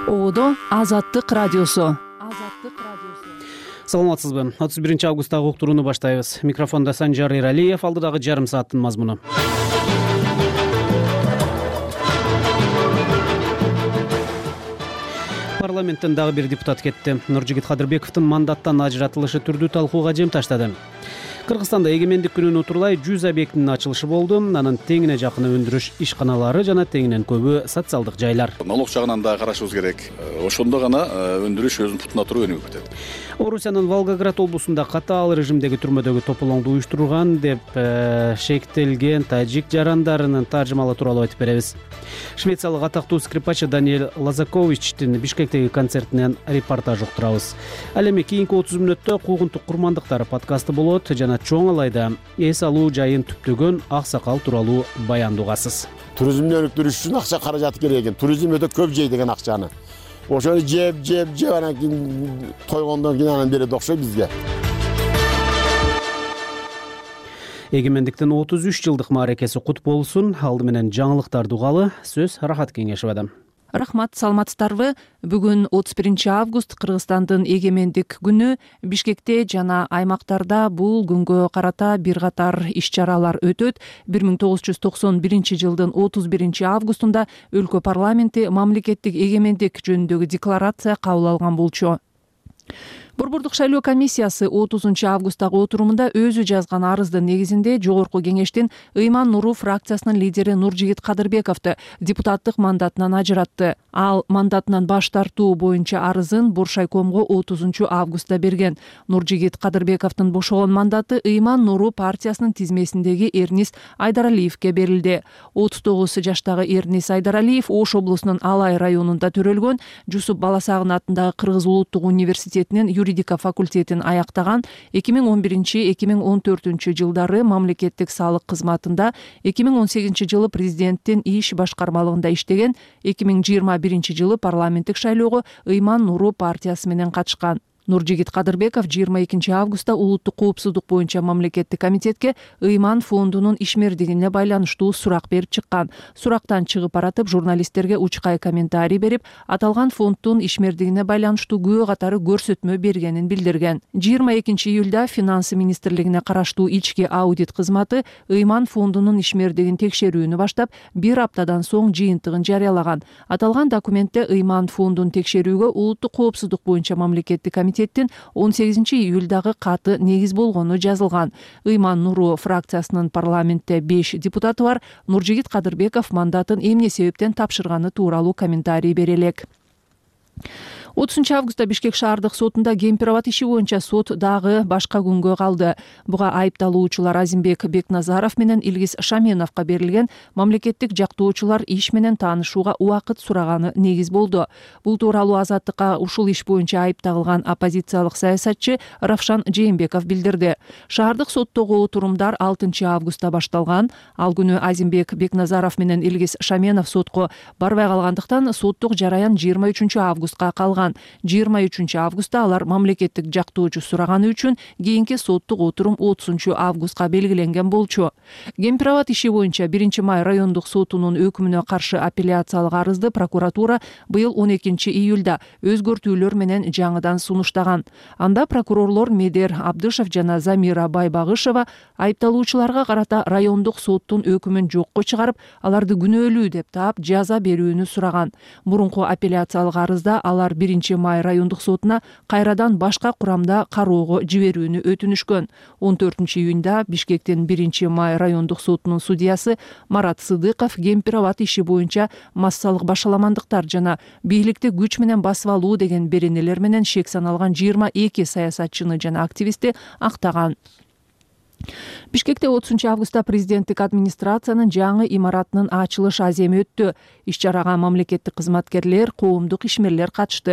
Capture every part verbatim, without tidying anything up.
Оодо Азаттык радиосу. Саламатсызбы? отуз биринчи августтагы уктурууну баштайбыз. Микрофондо Санжар Эралиев, алдыдагы жарым сааттын мазмуну. Парламенттен дагы бир депутат кетти. Нуржигит Кадырбековдун мандаттан ажыратылышы түрдүү талкууга жем таштады. Кыргызстанда эгемендик күнүн утурлай жүз объектинин ачылышы болду. Анын теңине жакыны өндүрүш ишканалары жана теңинен көбү социалдык жайлар. Налог жагынан да карашыбыз керек. Ошондо гана өндүрүш өзүнүн путуна туруп өнүгүп кетет. Орусиянын Волгоград облусунда катаал режимдеги түрмөдөгү тополоңду уюштурган деп э, шектелген тажик жарандарынын таржымалы тууралуу айтып беребиз. Швециялык атактуу скрипачы Даниэль Лазаковичтин Бишкектеги концертинен репортаж уктурабыз. Ал эми кийинки отуз мүнөттө куугунтук курмандыктар подкасты болот жана чоң алайда эс алуу жайын түптөгөн аксакал тууралуу баянды угасыз. Туризмди өнүктүрүш үчүн акча каражаты керек экен. Туризм өтө көп жей деген акчаны. Ошону жеп, жеп, жеп анан кийин тойгондон кийин анан берет окшойт бизге. Эгемендиктин отуз үч жылдык мааракеси кут болсун. Алды менен жаңылыктарды угалы. Сөз Рахат Кеңешевадан. Рахмат, саламатсыздарбы? Бүгүн отуз биринчи август Кыргызстандын эгемендик күнү. Бишкекте жана аймактарда бул күнгө карата бир катар иш-чаралар өтөт. бир миң тогуз жүз токсон биринчи жылдын отуз биринчи августунда өлкө парламенти мамлекеттик эгемендик жөнүндөгү декларация кабыл алган болчу. Борбордук шайлоо комиссиясы отузунчу августтагы отурумунда өзү жазган арыздын негизинде Жогорку кеңештин Ыйман Нуру фракциясынын лидери Нуржигит Кадырбековду депутаттык мандатынан ажыратты. Ал мандатынан баш тартуу боюнча арызын Боршайкомго отузунчу августта берген. Нуржигит Кадырбековдун бошогон мандаты Ыйман Нуру партиясынын тизмесиндеги Эрнис Айдаралиевке берилди. отуз тогуз жаштагы Эрнис Айдаралиев Ош облусунун Алай районунда төрөлгөн. Жусуп Баласагын атындагы Кыргыз улуттук университетинин юридика факультетин аяктаган. эки миң он биринчи эки миң он төртүнчү жылдары мамлекеттик салык кызматында, эки миң он сегизинчи жылы президенттин иш башкармалыгында иштеген, эки миң жыйырма биринчи жылы парламенттик шайлоого Ыйман Нуру партиясы менен катышкан. Нуржигит Кадырбеков жыйырма экинчи августта улуттук коопсуздук боюнча мамлекеттик комитетке Ыйман фондунун ишмердигине байланыштуу сурак берип чыккан. Сурактан чыгып баратып журналисттерге учкай комментарий берип, аталган фонддун ишмердигине байланыштуу күбө катары көрсөтмө бергенин билдирген. жыйырма экинчи июлда Финансы министрлигине караштуу ички аудит кызматы Ыйман фондунун ишмердигин текшерүүнү баштап, бир аптадан соң жыйынтыгын жарыялаган. Аталган документте Ыйман фондун текшерүүгө улуттук коопсуздук боюнча мамлекеттик комитет он сегизинчи июлдагы каты негиз болгону жазылган. Ыйман Нуру фракциясынын парламентте беш депутаты бар. Нуржигит Кадырбеков мандатын эмне себептен тапшырганы тууралуу комментарий бере элек. отузунчу августта Бишкек шаардык сотунда Кемпирабад иши боюнча сот дагы башка күнгө калды. Буга айыпталуучулар Азимбек Бекназаров менен Илгиз Шаменовго берилген мамлекеттик жактоочулар иш менен таанышууга убакыт сураганы негиз болду. Бул тууралуу Азаттыкка ушул иш боюнча айыпталган оппозициялык саясатчы Равшан Жээнбеков билдирди. Шаардык соттогу отурумдар алтынчы августта башталган. Ал күнү Азимбек Бекназаров менен Илгиз Шаменов сотко барбай калгандыктан соттук жараян жыйырма үчүнчү августка калган. жыйырма үчүнчү августта алар мамлекеттик жактоочу сураганы үчүн кийинки соттук отурум отузунчу августка белгиленген болчу. Кемпирабад иши боюнча биринчи май райондук сотунун өкүмүнө каршы апелляциялык арызды прокуратура быйыл он экинчи июлда өзгөртүүлөр менен жаңыдан сунуштаган. Анда прокурорлор Медер Абдышев жана Замира Байбагышева айыпталуучуларга карата райондук соттун өкүмүн жокко чыгарып, аларды күнөөлүү деп таап жаза берүүнү сураган. Мурунку апелляциялык арызда алар биринчи май райондук сотуна кайрадан башка курамда кароого жиберүүнү өтүнүшкөн. он төртүнчү июнда Бишкектин биринчи май райондук сотунун судьясы Марат Сыдыков Кемпирабад иши боюнча массалык башаламандыктар жана бийликти күч менен басып алуу деген беренелер менен шек саналган жыйырма эки саясатчыны жана активистти актаган. Бишкекте отузунчу августта президенттик администрациянын жаңы имаратынын ачылыш аземи өттү. Иш-чарага мамлекеттик кызматкерлер, коомдук ишмерлер катышты.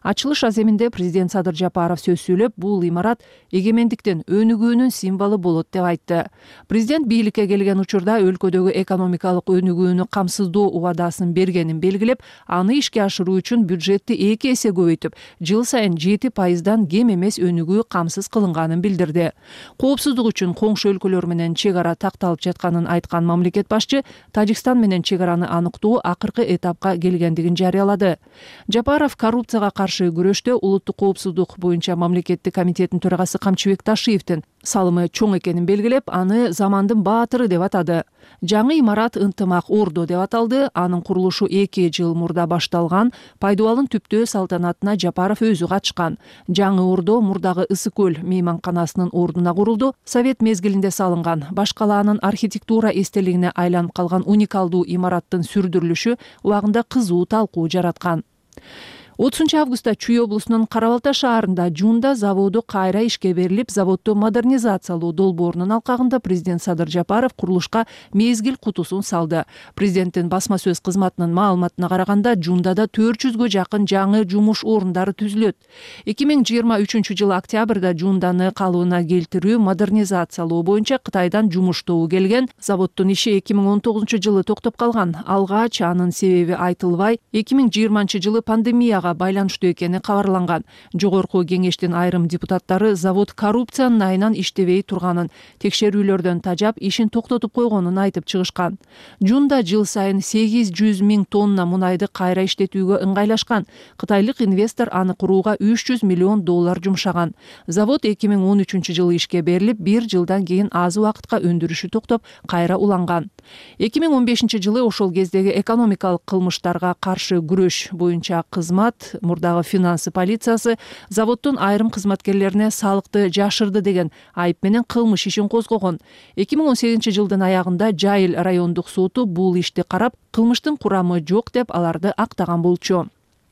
Ачылыш аземинде президент Садыр Жапаров сөз сүйлөп, бул имарат эгемендиктин өнүгүүнүн символу болот деп айтты. Президент бийликке келген учурда өлкөдөгү экономикалык өнүгүүнү камсыздоо убадасын бергенин белгилеп, аны ишке ашыруу үчүн бюджетти эки эсе көбөйтүп, жыл сайын жети пайыздан кем эмес өнүгүү камсыз кылынганын билдирди. Коопсуздук үчүн коңшу өлкөлөр менен чек ара такталып жатканын айткан мамлекет башчы Тажикстан менен чек араны аныктоо акыркы этапка келгендигин жарыялады. Жапаров коррупцияга каршы күрөштө улуттук коопсуздук боюнча мамлекеттик комитеттин төрагасы Камчыбек Ташиевдин салымы чоң экенин белгилеп, аны замандын баатыры деп атады. Жаңы имарат ынтымак ордо деп аталды. Анын курулушу эки жыл мурда башталган. Пайдубалын түптөө салтанатына Жапаров өзү катышкан. Жаңы ордо мурдагы Ысык көл мейманканасынын ордуна курулду. Совет мезгилинде салынган. Баш калаанын архитектура эстелигине айланып калган уникалдуу имараттын сүрдүрүлүшү убагында кызуу талкуу жараткан. отузунчу августта Чүй облусунун Кара Балта шаарында Жунда заводу кайра ишке берилип, заводду модернизациялоо долбоорунун алкагында президент Садыр Жапаров курулушка мезгил кутусун салды. Президенттин басма сөз кызматынын маалыматына караганда, Жундада төрт жүзгө жакын жаңы жумуш орундары түзүлөт. эки миң жыйырма үчүнчү жылы октябрда Жунданы калыбына келтирүү, модернизациялоо боюнча Кытайдан жумуш тобу келген. Заводдун иши эки миң он тогузунчу жылы токтоп калган. Алгач анын себеби айтылбай, эки миң жыйырманчы жылы пандемияга байланыштуу экени кабарланган. Жогорку кеңештин айрым депутаттары завод коррупциянын айынан иштебей турганын, текшерүүлөрдөн тажап, ишин токтотуп койгонун айтып чыгышкан. Жунда жыл сайын сегиз жүз миң тонна мунайды кайра иштетүүгө ыңгайлашкан. Кытайлык инвестор аны курууга үч жүз миллион доллар жумшаган. Завод эки миң он үчүнчү жылы ишке берилип, бир жылдан кийин аз убакытка өндүрүшү токтоп, кайра уланган. эки миң он бешинчи жылы ошол кездеги экономикалык кылмыштарга каршы күрөш боюнча кызмат, мурдагы финансы полициясы заводдун айрым кызматкерлерине салыкты жашырды деген айып менен кылмыш ишин козгогон. эки миң он сегизинчи жылдын аягында Жайыл райондук соту бул ишти карап, кылмыштын курамы жок деп аларды актаган болчу.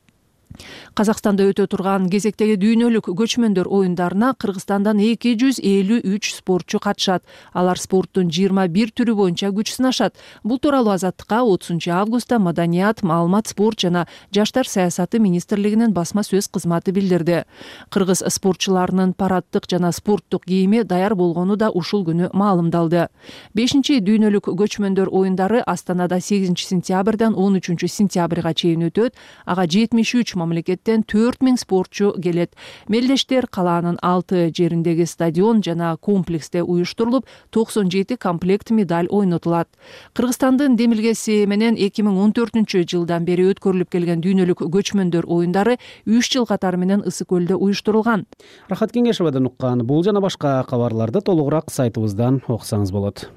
Казакстанда өтө турган кезектеги дүйнөлүк көчмөндөр оюндарына Кыргызстандан эки жүз элүү үч спортчу катышат. Алар спорттун жыйырма бир түрү боюнча күч сынашат. Бул тууралуу Азаттыкка отузунчу августта Маданият, маалымат, спорт жана жаштар саясаты министрлигинин басма сөз кызматы билдирди. Кыргыз спортчуларынын параддык жана спорттук кийими даяр болгону да ушул күнү маалымдалды. бешинчи дүйнөлүк көчмөндөр оюндары Астанада сегизинчи сентябрдан он үчүнчү сентябрга чейин өтөт. Ага жетимиш үч мамлекеттен төрт миң спортчу келет. Мелдештер калаанын алты жериндеги стадион жана комплексте уюштурулуп, токсон жети комплект медаль ойнотулат. Кыргызстандын демилгеси менен эки миң он төртүнчү жылдан бери өткөрүлүп келген дүйнөлүк көчмөндөр оюндары үч жыл катары менен Ысык көлдө уюштурулган. Рахат Кеңешевадан уккан бул жана башка кабарларды толугураак сайтыбыздан окусаңыз болот.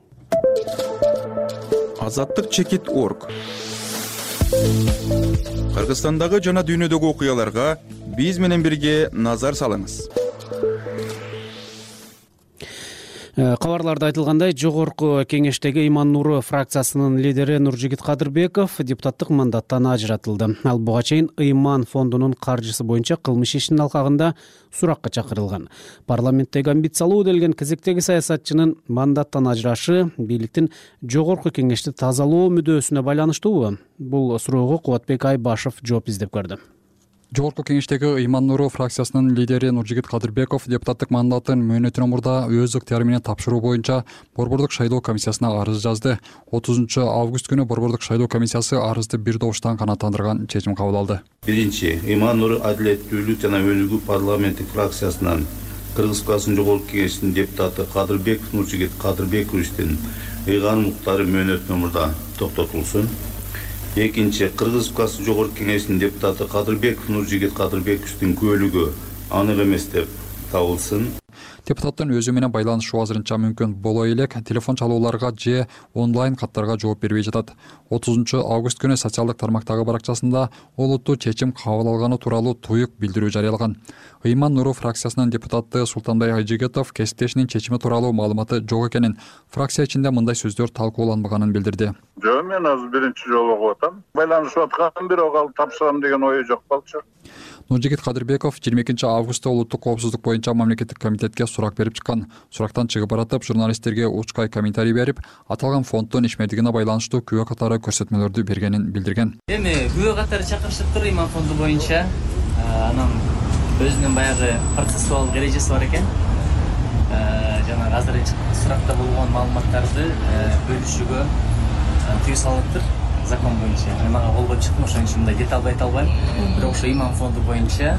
азаттык чекит точка орг. Кыргызстандагы жана дүйнөдөгү окуяларга биз менен бирге назар салыңыз. Кабарларда айтылгандай, жогорку кеңештеги Иман Нуру фракциясынын лидери Нуржигит Кадырбеков депутаттык мандаттан ажыратылды. Ал буга чейин Ыйман фондунун каржысы боюнча кылмыш ишинин алкагында суракка чакырылган. Парламенттеги амбициялуу делген кезектеги саясатчынын мандаттан ажырашы бийликтин жогорку кеңешти тазалоо мүдөөсүнө байланыштуубу? Бул суроого Кубатбек Айбашев жооп издеп көрдү. Жогорку кеңештеги Иман Нуру фракциясынын лидери Нуржигит Кадырбеков депутаттык мандатын мөөнөтүнөн мурда өз ыктыяры менен тапшыруу боюнча Борбордук шайлоо комиссиясына арыз жазды. отузунчу август күнү Борбордук шайлоо комиссиясы арызды бир добуштан канааттандырган чечим кабыл алды. Биринчи, Иман Нуру адилеттүүлүк жана өнүгүү парламенттик фракциясынан Кыргыз Республикасынын жогорку кеңешинин депутаты Кадырбеков Нуржигит Кадырбековичтин ыйган укуктары мөөнөтүнөн мурда токтотулсун. Экинчи, Кыргыз Республикасынын жогорку кеңешинин депутаты Кадырбеков Нуржигит Кадырбековичтин көлүгү анык эмес деп табылсын. Депутаттын өзү менен байланышуу азырынча мүмкүн боло элек, телефон чалууларга же онлайн каттарга жооп бербей жатат. отузунчу август күнү социалдык тармактагы баракчасында олуттуу чечим кабыл алганы тууралуу туюк билдирүү жарыялаган. Ыйман Нуру фракциясынын депутаты Султанбай Айжигитов кесиптешинин чечими тууралуу маалыматы жок экенин, фракция ичинде мындай сөздөр талкууланбаганын билдирди. Жок, мен азыр биринчи жолу угуп атам. Байланышып аткан бирок ал тапшырам деген ою жок болчу. Нуржигит Кадырбеков жыйырма экинчи августта улуттук коопсуздук боюнча мамлекеттик комитетке сурак берип чыккан. Сурактан чыгып баратып, журналисттерге учкай комментарий берип, аталган фонддун ишмердигине байланыштуу күбө катары көрсөтмөлөрдү бергенин билдирген. Эми күбө катары чакырышыптыр Ыйман фонду боюнча. анан өзүнүн баягы процессуалдык эрежеси бар экен. Жана азыр суракта болгон маалыматтарды бөлүшүүгө тыюу салыптыр закон боюнча. Мага колго чыктым, ошон үчүн мындай деталды айта албайм. Бирок ошо иман фонду боюнча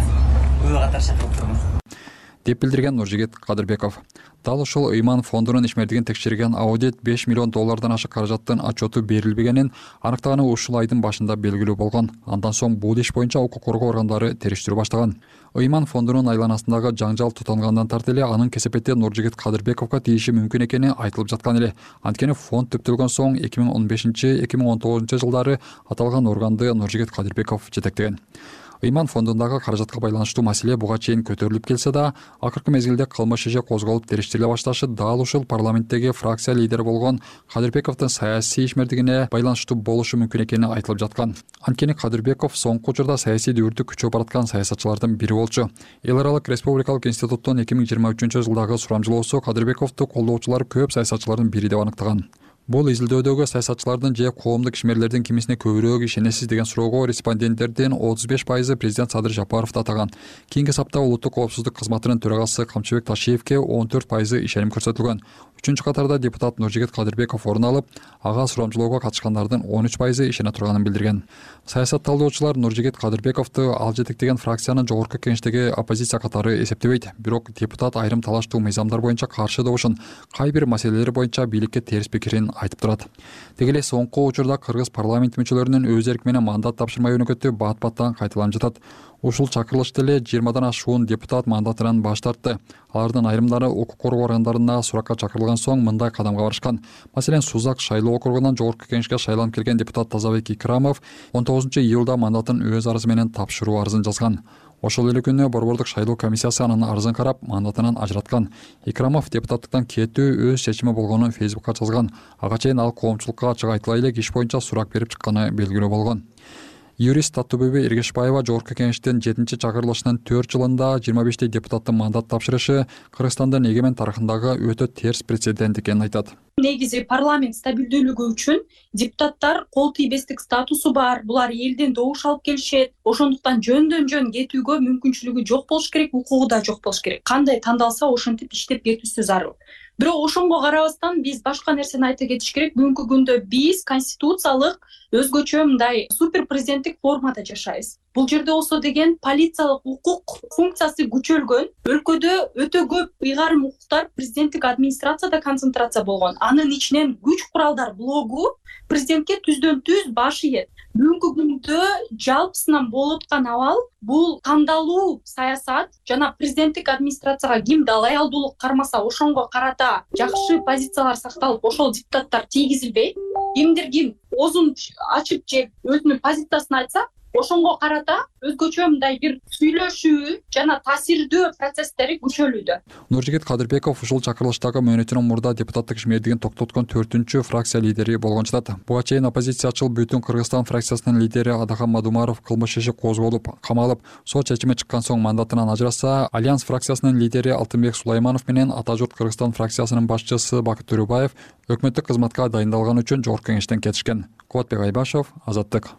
күбө катары чакырып турмун деп билдирген Нуржигит Кадырбеков. Дал ушул ыйман фондунун ишмердигин текшерген аудит беш миллион доллардан ашык каражаттын отчету берилбегенин аныктаганы ушул айдын башында белгилүү болгон. Андан соң бул иш боюнча укук коргоо органдары териштирүү баштаган. Ыйман фондунун айланасындагы жаңжал тутангандан тарты эле анын кесепети Нуржигит Кадырбековго тийиши мүмкүн экени айтылып жаткан эле. Анткени фонд түптөлгөн соң эки миң он бешинчи эки миң он тогузунчу жылдары аталган органды Нуржигит Кадырбеков жетектеген. Ыйман фондундагы каражатка байланыштуу маселе буга чейин көтөрүлүп келсе да, акыркы мезгилде кылмыш иши козголуп териштириле башташы дал ушул парламенттеги фракция лидери болгон Кадырбековдун саясий ишмердигине байланыштуу болушу мүмкүн экени айтылып жаткан. Анткени Кадырбеков соңку учурда саясий дүбүрдү күчөп бараткан саясатчылардын бири болчу. Эл аралык республикалык институттун эки миң жыйырма үчүнчү жылдагы сурамжылоосу Кадырбековду колдоочулар көп саясатчылардын бири деп аныктаган. Бул изилдөөдөгү саясатчылардын же коомдук ишмерлердин кимисине көбүрөөк ишенесиз деген суроого респонденттердин отуз беш пайызы президент Садыр Жапаровду атаган. Кийинки сапта улуттук коопсуздук кызматынын төрагасы Камчыбек Ташиевке он төрт пайызы ишеним көрсөтүлгөн. Үчүнчү катарда депутат Нуржигит Кадырбеков орун алып, ага сурамжылоого катышкандардын он үч пайызы ишене турганын билдирген. Саясат талдоочулар Нуржигит Кадырбековду ал жетектеген фракциянын жогорку кеңештеги оппозиция катары эсептебейт. Бирок депутат айрым талаштуу мыйзамдар боюнча каршы добушун, кай бир маселелер боюнча бийликке терс пикирин айтып турат. Деги эле соңку учурда кыргыз парламент мүчөлөрүнүн өз эрки менен мандат тапшырмай өнөкөтү бат-баттан кайталанып жатат. Ушул чакырылышта эле жыйырмадан ашуун депутат мандатынан баш тартты. Алардын айрымдары укук коргоо органдарына суракка чакырылган соң мындай кадамга барышкан. Маселен, Сузак шайлоо округунан жогорку кеңешке шайланып келген депутат Тазабек Икрамов он тогузунчу июлда мандатын өз арызы менен тапшыруу арызын жазган. Ошол эле күнү борбордук шайлоо комиссиясы анын арызын карап, мандатынан ажыраткан. Икрамов депутаттыктан кетүү өз чечими болгонун Фейсбукка жазган. Ага чейин ал коомчулукка ачык айтыла элек иш боюнча сурак берип чыкканы белгилүү болгон. Юрист Таттыбүбү Эргешбаева жогорку кеңештин жетинчи чакырылышынын төрт жылында жыйырма бештей депутаттын мандат тапшырышы Кыргызстандын эгемен тарыхындагы өтө терс прецедент экенин айтат. Негизи парламент стабилдүүлүгү үчүн депутаттар кол тийбестик статусу бар, булар элден добуш алып келишет. Ошондуктан жөндөн жөн кетүүгө мүмкүнчүлүгү жок болуш керек, укугу да жок болуш керек. Кандай тандалса ошентип иштеп кетүүсү зарыл. Бирок ошонго карабастан биз башка нерсени айта кетиш керек. Бүгүнкү күндө биз конституциялык өзгөчө мындай супер президенттик формада жашайбыз. Бул жерде болсо деген полициялык укук функциясы күчөлгөн. Өлкөдө өтө көп ыйгарым укуктар президенттик администрацияда концентрация болгон. Анын ичинен күч куралдар блогу президентке түздөн түз баш ийет. Бүгүнкү күндө жалпысынан болуп аткан абал бул тандалуу саясат жана президенттик администрацияга кимди лоялдуулук кармаса ошонго карата жакшы позициялар сакталып, ошол депутаттар тийгизилбейт. Кимдир ким оозун ачып же өзүнүн позициясын айтса, ошонго карата өзгөчө мындай бир сүйлөшүү жана таасирдүү процесстери күчөлүүдө. Нуржигит Кадырбеков ушул чакырылыштагы мөөнөтүнөн мурда депутаттык ишмердигин токтоткон төртүнчү фракция лидери болгон жатат. Буга чейин оппозициячыл Бүтүн Кыргызстан фракциясынын лидери Адахан Мадумаров кылмыш иши козголуп, камалып, сот чечими чыккан соң мандатынан ажыраса, Альянс фракциясынын лидери Алтынбек Сулайманов менен Ата журт Кыргызстан фракциясынын башчысы Бакыт Төрөбаев өкмөттүк кызматка дайындалган үчүн жогорку кеңештен кетишкен. Кубатбек Айбашев, Азаттык.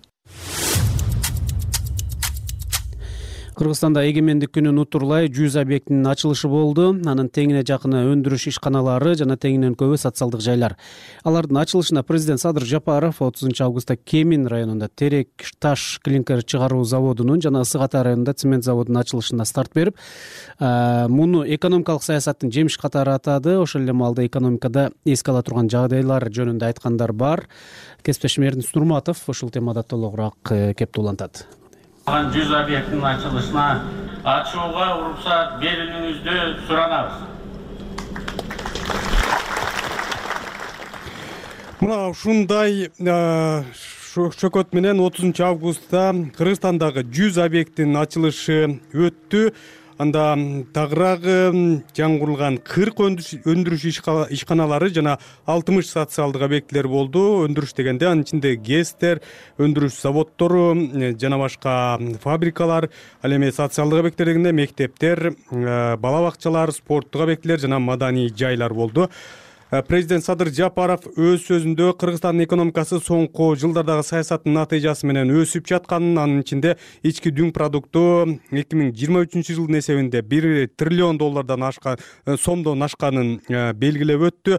Кыргызстанда эгемендик күнүн утурлай жүз объектинин ачылышы болду. Анын теңине жакыны өндүрүш ишканалары жана теңинен көбү социалдык жайлар. Алардын ачылышына президент Садыр Жапаров отузунчу августта Кемин районунда терек таш клинкер чыгаруу заводунун жана Ысык Ата районунда цемент заводунун ачылышына старт берип, муну экономикалык саясаттын жемиш катары атады. Ошол эле маалда экономикада эске ала турган жагдайлар жөнүндө айткандар бар. Кесиптешим Эрдинис Нурматов ушул темада толугураак кеп туулантат. жүз объекттин ачылышына ачууга уруксат берүүңүздү суранабыз. Мына ушундай шөкөт менен отузунчу августта Кыргызстандагы жүз объекттин ачылышы өттү. Анда тагыраагы жаңгырылган кырк өндүрүш ишканалары жана алтымыш социалдык объектилер болду. Өндүрүш дегенде анын ичинде ГЭСтер, өндүрүш заводдору жана башка фабрикалар, ал эми социалдык объекттер дегенде мектептер, бала бакчалар, спорттук объектилер жана маданий жайлар болду. Президент Садыр Жапаров өз сөзүндө Кыргызстандын экономикасы соңку жылдардагы саясаттын натыйжасы менен өсүп жатканын, анын ичинде ички дүң продукту эки миң жыйырма үчүнчү жылдын эсебинде бир триллион доллардан ашкан сомдон ашканын белгилеп өттү.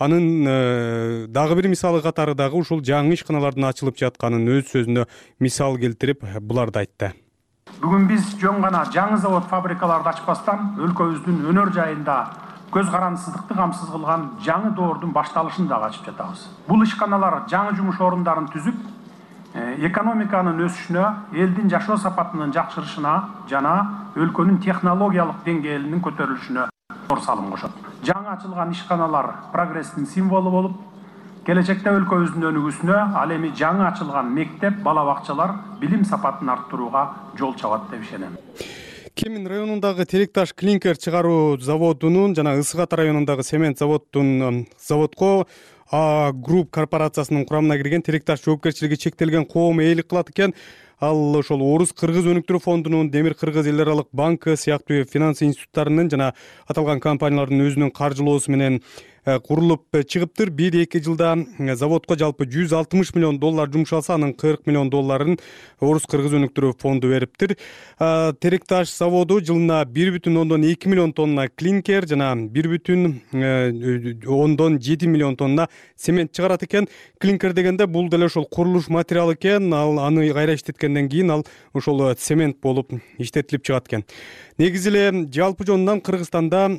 Анын дагы бир мисалы катары дагы ушул жаңы ишканалардын ачылып жатканын өз сөзүндө мисал келтирип буларды айтты. Бүгүн биз жөн гана жаңы завод фабрикаларды ачпастан өлкөбүздүн өнөр жайында көз карандысыздыкты камсыз кылган жаңы доордун башталышын дагы ачып жатабыз. Бул ишканалар жаңы жумуш орундарын түзүп, экономиканын өсүшүнө, элдин жашоо сапатынын жакшырышына жана өлкөнүн технологиялык деңгээлинин көтөрүлүшүнө зор салым кошот. Жаңы ачылган ишканалар прогресстин символу болуп, келечекте өлкөбүздүн өнүгүүсүнө, ал эми жаңы ачылган мектеп, бала бакчалар билим сапатын арттырууга жол чабат деп ишенем. Кемин районундагы Теректаш клинкер чыгаруу заводунун жана Ысык Ата районундагы цемент заводдун заводко А Групп корпорациясынын курамына кирген Теректаш жоопкерчилиги чектелген коом ээлик кылат экен. Ал ошол Орус Кыргыз өнүктүрүү фондунун, Демир Кыргыз эл аралык банкы сыяктуу финанс институттарынын жана аталган компаниялардын өзүнүн каржылоосу менен курулуп чыгыптыр. бир эки жылда заводко жалпы жүз алтымыш миллион доллар жумшалса, анын кырк миллион долларын Орус Кыргыз өнүктүрүү фонду бериптир. Теректаш заводу жылына бир бүтүн ондон эки миллион тонна клинкер жана бир бүтүн ондон жети миллион тонна цемент чыгарат экен. Клинкер дегенде бул деле ошол курулуш материалы экен. Ал аны кайра иштеткенден кийин ал ошол цемент болуп иштетилип чыгат экен. Негизи эле жалпы жонунан Кыргызстанда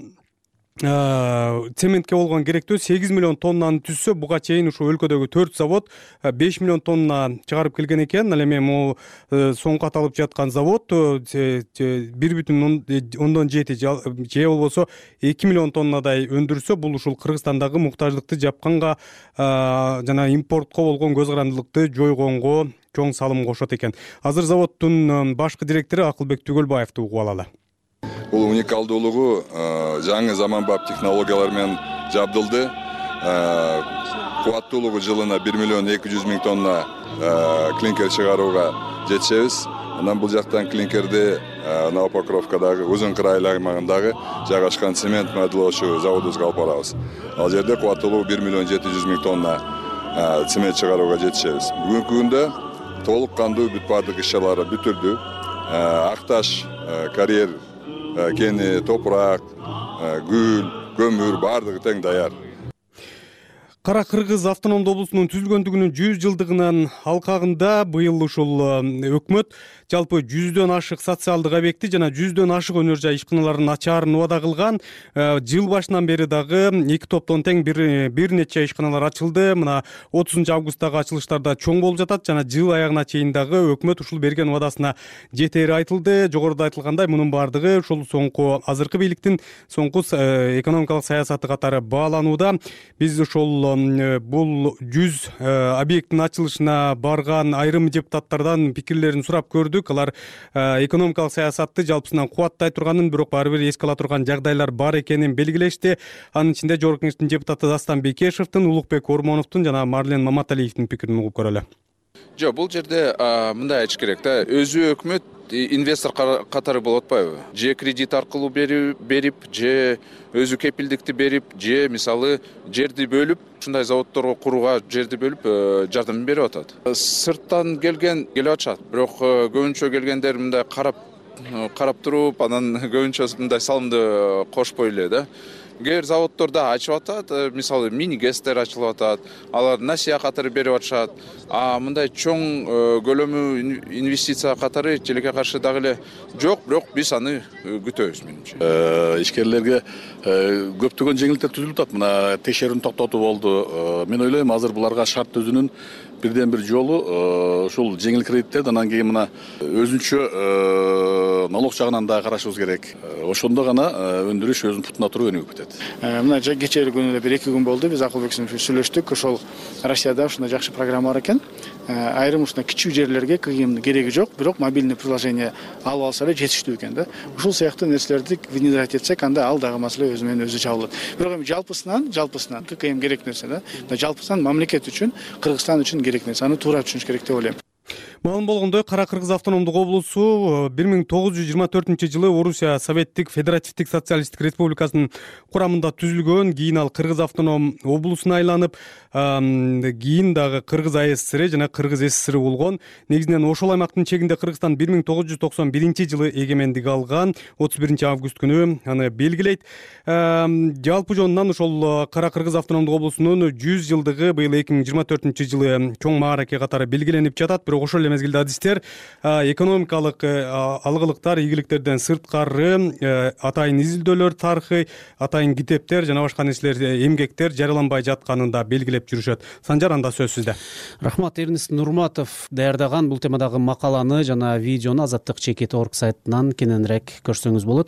цементке болгон керектөө сегиз миллион тоннаны түзсө, буга чейин ушу өлкөдөгү төрт завод беш миллион тонна чыгарып келген экен. Ал эми могу соңку аталып жаткан завод бир бүтүн ондон жети же болбосо эки миллион тоннадай өндүрсө, бул ушул Кыргызстандагы муктаждыкты жапканга жана импортко болгон көз карандылыкты жойгонго чоң салым кошот экен. Азыр заводдун башкы директору Акылбек Түгөлбаевди угуп алалы. Бул уникалдуулугу жаңы заманбап технологиялар менен жабдылды. Кубаттуулугу жылына бир миллион эки жүз миң тонна клинкер чыгарууга жетишебиз. Анан бул жактан клинкерди Новопокровкадагы Узун Кырай аймагындагы жайгашкан цемент моделдоочу заводубузга алып барабыз. Ал жерде кубаттуулугу бир миллион жети жүз миң тонна цемент чыгарууга жетишебиз. Бүгүнкү күндө толук кандуу бүт бардык иш-чаралары бүтүлдү. Акташ, карьер, кени, топурак, гүл, көмүр бардыгы тең даяр. Кара Кыргыз автономдуу облусунун түзүлгөндүгүнүн жүз жылдыгынын алкагында быйыл ушул өкмөт жалпы жүздөн ашык социалдык объекти жана жүздөн ашык өнөр жай ишканаларын ачаарын убада кылган. Жыл башынан бери дагы эки топтон тең бир бир нече ишканалар ачылды. Мына отузунчу августтагы ачылыштарда чоң болуп жатат жана жыл аягына чейин дагы өкмөт ушул берген убадасына жетери айтылды. Жогоруда айтылгандай, мунун бардыгы ушул соңку азыркы бийликтин соңку экономикалык саясаты катары бааланууда. Биз ушул бул жүз объекттин ачылышына барган айрым депутаттардан пикирлерин сурап көрдүк. Алар экономикалык саясатты жалпысынан кубаттай турганын, бирок баары бир эске ала турган жагдайлар бар экенин белгилешти. Анын ичинде Жогорку Кеңештин депутаты Дастан Бекешевдин, Улукбек Ормоновдун жана Марлен Маматалиевдин пикирин угуп көрөлү. Жок, бул жерде мындай айтыш керек да, өзү өкмөт инвестор катары болуп атпайбы? Же кредит аркылуу берип, же өзү кепилдикти берип, же мисалы жерди бөлүп, ушундай заводдорго курууга жерди бөлүп жардам берип атат. Сырттан келген келип атышат, бирок көбүнчө келгендер мындай карап карап туруп, анан көбүнчө мындай салымды кошпой эле да. Кээ заводдорда ачып атат, мисалы мини-гэстер ачылып атат, алар насыя катары берип атышат. А мындай чоң көлөмү инвестиция катары желекке каршы дагы эле жок, бирок биз аны күтөбүз менимче. Ишкерлерге көптөгөн жеңилдиктер түзүлүп атат. Мына текшерүүнү токтотуу болду. Мен ойлойм, азыр буларга шарт түзүүнүн бирден бир жолу ушул жеңил кредиттерди анан кийин мына өзүнчө налог жагынан да карашыбыз керек. Ошондо гана өндүрүш өзүнүн путуна туруп өнүгүп кетет. Мына кечээ күнү эле бир эки күн болду, биз Акылбек менен сүйлөштүк. Ошол Россияда ушундай жакшы программа бар экен. Айрым ушундай кичүү жерлерге кыйын кереги жок, бирок мобильный приложение алып алса эле жетиштүү экен да. Ушул сыяктуу нерселерди внедрять этсек, анда ал дагы маселе өзү менен өзү чабылат. Бирок эми жалпысынан, жалпысынан ККМ керек нерсе да. Жалпысынан мамлекет үчүн, Кыргызстан үчүн керек нерсе, аны туура түшүнүш керек деп ойлойм. Маалым болгондой, Кара Кыргыз автономдук облусу бир миң тогуз жүз жыйырма төртүнчү жылы Орусия Советтик Федеративдик Социалисттик Республикасынын курамында түзүлгөн. Кийин ал Кыргыз автоном облусуна айланып, кийин дагы Кыргыз А С С Р жана Кыргыз С С Р болгон. Негизинен ошол аймактын чегинде Кыргызстан бир миң тогуз жүз токсон биринчи жылы эгемендик алган. отуз биринчи август күнү аны белгилейт. Жалпы жонунан ошол Кара Кыргыз автономдук облусунун жүз жылдыгы быйыл эки миң жыйырма төртүнчү жылы чоң маараке катары белгиленип жатат. Бирок ошол эле мезгилде адистер экономикалык алгылыктар, ийгиликтерден сырткары атайын изилдөөлөр тарыхый, атайын китептер жана башка нерселер, эмгектер жарыяланбай жатканын да белгилеп жүрүшөт. Санжар, анда сөз сизде. Рахмат. Эрнест Нурматов даярдаган бул темадагы макаланы жана видеону Азаттык чекит точка орг сайтынан кененирээк көрсөңүз болот.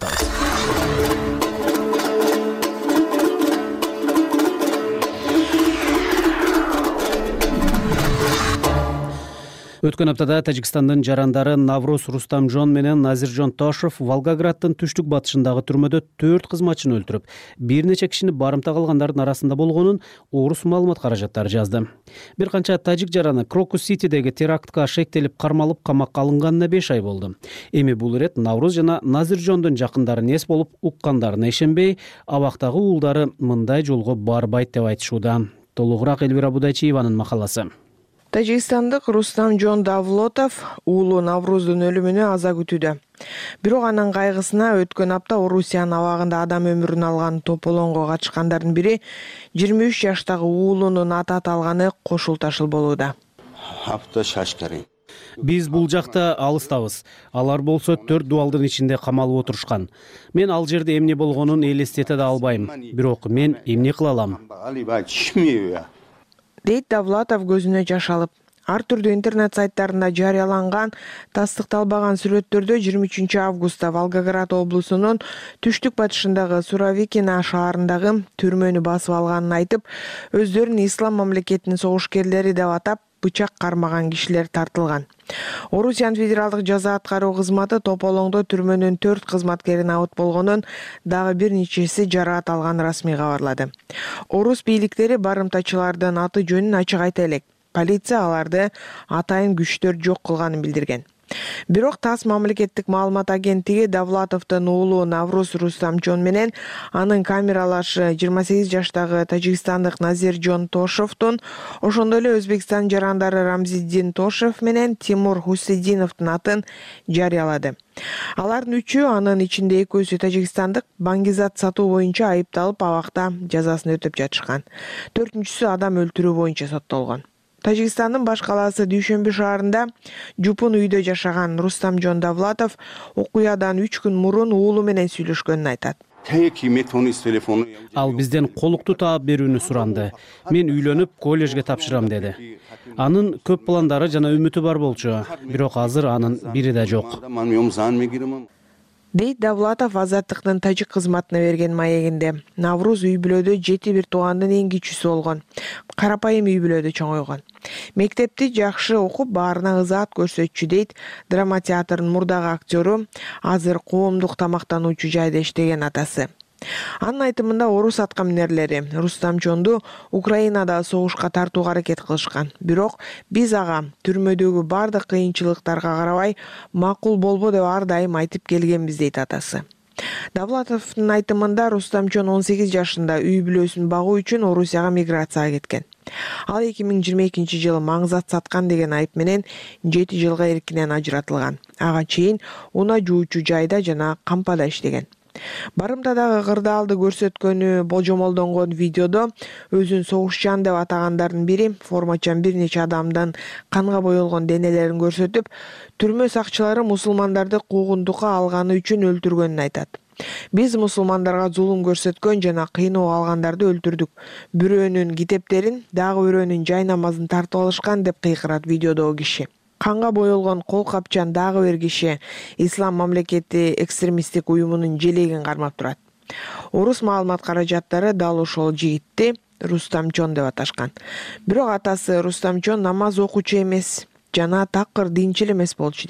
Өткөн аптада Тажикстандын жарандары Навруз Рустамжон менен Назиржон Тошев Волгограддын түштүк батышындагы түрмөдө төрт кызматчыны өлтүрүп, бир нече кишини барымта кылгандардын арасында болгонун орус маалымат каражаттары жазды. Бир канча тажик жараны Крокус-Ситидеги терактка шектелип кармалып камакка алынганына беш ай болду. Эми бул ирет Навруз жана Назиржондун жакындары эс болуп уккандарына ишенбей, абактагы уулдары мындай жолго барбайт деп айтышууда. Толугураак Элвира Будайчиеванын макаласы. Тажикстандык Рустамжон Давлотов уулу Навруздун өлүмүнө аза күтүүдө. Бирок анын кайгысына өткөн апта Орусиянын абагында адам өмүрүн алган тополоңго катышкандардын бири жыйырма үч жаштагы уулунун аты аталганы кошул ташыл болууда. Биз бул жакта алыстабыз. Алар болсо төрт дубалдын ичинде камалып отурушкан. Мен ал жерде эмне болгонун элестете да албайм. Бирок мен эмне кыла алам? Дейт Давлатов көзүнө жаш алып. Ар түрдүү интернет сайттарында жарыяланган тастыкталбаган сүрөттөрдө жыйырма үчүнчү августта Волгоград облусунун түштүк батышындагы Суровикино шаарындагы түрмөнү басып алганын айтып, өздөрүн ислам мамлекетинин согушкерлери деп атап, бычак кармаган кишилер тартылган. Орусиянын федералдык жаза аткаруу кызматы тополоңдо түрмөнүн төрт кызматкерин абыт болгонун, дагы бир нечеси жараат алганын расмий кабарлады. Орус бийликтери барымтачылардын аты жөнүн ачык айта элек. Полиция аларды атайын күчтөр жок кылганын билдирген. Бирок ТАСС мамлекеттик маалымат агенттиги Давлатовдун уулу Навруз Рустамжон менен анын камералашы жыйырма сегиз жаштагы тажикстандык Назиржон Тошевдун, ошондой эле Өзбекстан жарандары Рамзиддин Тошев менен Тимур Хусейдиновдун атын жарыялады. Алардын үчөө, анын ичинде экөөсү тажикстандык, баңгизат сатуу боюнча айыпталып абакта жазасын өтөп жатышкан. Төртүнчүсү адам өлтүрүү боюнча соттолгон. Тажикстандын баш калаасы Дүйшөмбү шаарында жупун үйдө жашаган Рустамжон Давлатов окуядан үч күн мурун уулу менен сүйлөшкөнүн айтат. Ал бизден колукту таап берүүнү суранды. Мен үйлөнүп, коллежге тапшырам деди. Анын көп пландары жана үмүтү бар болчу, бирок азыр анын бири да жок. Дейт Давлатов Азаттыктын тажик кызматына берген маегинде. Навруз үй бүлөдө жети бир туугандын эң кичүүсү болгон. Карапайым үй бүлөдө чоңойгон. Мектепти жакшы окуп, баарына ызаат көрсөтчү, дейт драма театрынын мурдагы актёру, азыр коомдук тамактануучу жайда иштеген атасы. Анын айтымында орус аткаминерлери Рустамжонду Украинада согушка тартууга аракет кылышкан. Бирок биз ага түрмөдөгү бардык кыйынчылыктарга карабай макул болбо деп ар дайым айтып келгенбиз, дейт атасы. Давлатовдун айтымында Рустамжон он сегиз жашында үй бүлөсүн багуу үчүн Орусияга миграцияга кеткен. Ал эки миң жыйырма экинчи жылы маңзат саткан деген айып менен жети жылга эркинен ажыратылган. Ага чейин унаа жуучу жайда жана кампада иштеген. Барымтадагы кырдаалды көрсөткөнү болжомолдонгон видеодо өзүн согушчан деп атагандардын бири формачан бир нече адамдын канга боелгон денелерин көрсөтүп, түрмө сакчылары мусулмандарды куугунтукка алганы үчүн өлтүргөнүн айтат. Биз мусулмандарга зулум көрсөткөн жана кыйноо алгандарды өлтүрдүк. Бирөөнүн китептерин, дагы бирөөнүн жай намазын тартып алышкан деп кыйкырат видеодогу киши. Канга боелгон кол капчан дагы бир киши Ислам мамлекети экстремисттик уюмунун желегин кармап турат. Орус маалымат каражаттары дал ошол жигитти Рустамжон деп аташкан. Бирок атасы Рустамжон намаз окуучу эмес жана такыр динчил эмес болчу, дейт.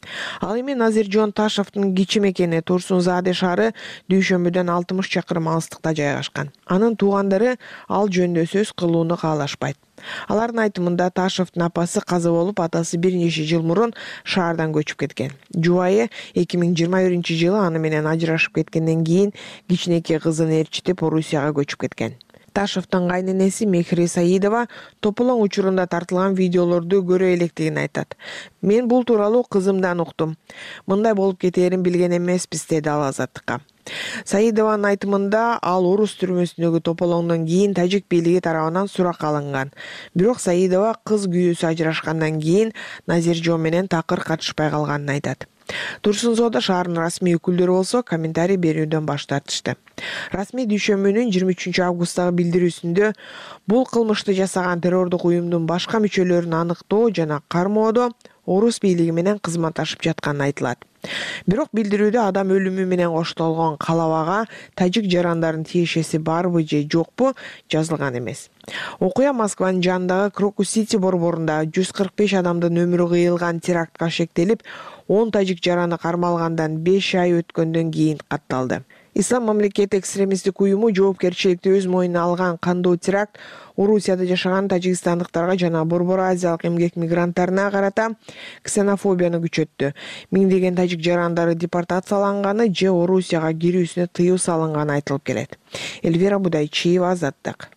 Ал эми Назиржон Ташевдин кичи мекени Турсунзаде шаары Дүйшөмбүдөн алтымыш чакырым алыстыкта жайгашкан. Анын туугандары ал жөнүндө сөз кылууну каалашпайт. Алардын айтымында Ташевдин апасы каза болуп, атасы бир нече жыл мурун шаардан көчүп кеткен. Жубайы эки миң жыйырма биринчи жылы аны менен ажырашып кеткенден кийин кичинекей кызын ээрчитип Орусияга көчүп кеткен. Ташевдин кайненеси Мехри Саидова тополоң учурунда тартылган видеолорду көрө электигин айтат. Мен бул тууралуу кызымдан уктум. Мындай болуп кетээрин билген эмеспиз, деди ал Азаттыкка. Саидованын айтымында ал орус түрмөсүндөгү тополоңдон кийин тажик бийлиги тарабынан суракка алынган. Бирок Саидова кыз күйөөсү ажырашкандан кийин Назиржон менен такыр катышпай калганын айтат. Турсунзоодо шаардын расмий өкүлдөрү болсо комментарий берүүдөн баш тартышты. Расмий Дүйшөмбүнүн жыйырма үчүнчү августтагы билдирүүсүндө бул кылмышты жасаган террордук уюмдун башка мүчөлөрүн аныктоо жана кармоодо орус бийлиги менен кызматташып жатканы айтылат. Бирок билдирүүдө адам өлүмү менен коштолгон калабага тажик жарандардын тиешеси барбы же жокпу жазылган эмес. Окуя Москванын жанындагы Крокус-Сити борборунда жүз кырк беш адамдын өмүрү кыйылган терактка шектелип, он тажик жараны кармалгандан беш ай өткөндөн кийин катталды. Ислам мамлекети экстремисттик уюму жоопкерчиликти өз мойнуна алган кандуу теракт Орусияда жашаган тажикстандыктарга жана Борбор Азиялык эмгек мигранттарына карата ксенофобияны күчөттү. Миңдеген тажик жарандары депортацияланганы же Орусияга кирүүсүнө тыюу салынганы айтылып келет. Эльвира Будайчиева, Азаттык.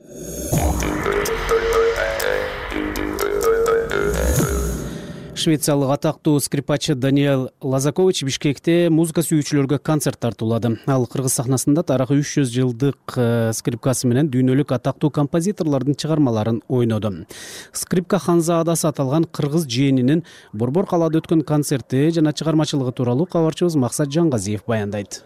Швециялык атактуу скрипачы Даниэль Лазакович Бишкекте музыка сүйүүчүлөргө концерт тартуулады. Ал кыргыз сахнасында тарыхый үч жүз жылдык скрипкасы менен дүйнөлүк атактуу композиторлордун чыгармаларын ойноду. Скрипка Ханзаадасы аталган кыргыз жээнинин Борбор калаада өткөн концерти жана чыгармачылыгы тууралуу кабарчыбыз Максат Жангазиев баяндайт.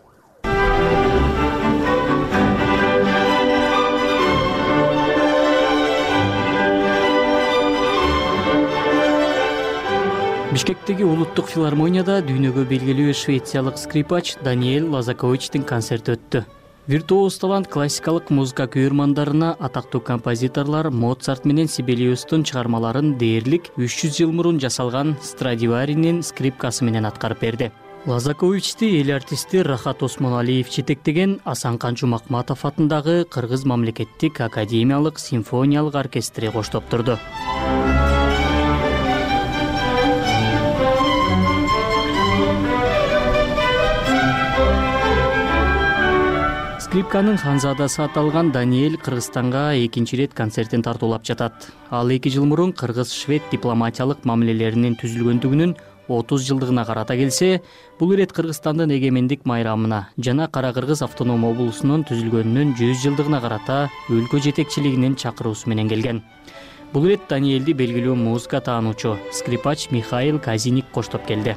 Бишкектеги улуттук филармонияда дүйнөгө белгилүү швециялык скрипач Даниэль Лазаковичтин концерти өттү. Виртуоз талант классикалык музыка күйөрмандарына атактуу композиторлор Моцарт менен Сибелиустун чыгармаларын дээрлик үч жүз жыл мурун жасалган Страдиваринин скрипкасы менен аткарып берди. Лазаковичти эл артисти Рахат Осмоналиев жетектеген Асанкан Жумакматов атындагы Кыргыз мамлекеттик академиялык симфониялык оркестри коштоптурду. Скрипканын Ханзаадасы аталган Даниэль Кыргызстанга экинчи ирет концертин тартуулап жатат. Ал эки жыл мурун кыргыз-швед дипломатиялык мамилелеринин түзүлгөндүгүнүн отуз жылдыгына карата келсе, бул ирет Кыргызстандын эгемендик майрамына жана Кара Кыргыз автоном облусунун түзүлгөнүнүн жүз жылдыгына карата өлкө жетекчилигинин чакыруусу менен келген. Бул ирет Даниэльди белгилүү музыка таануучу скрипач Михаил Казиник коштоп келди.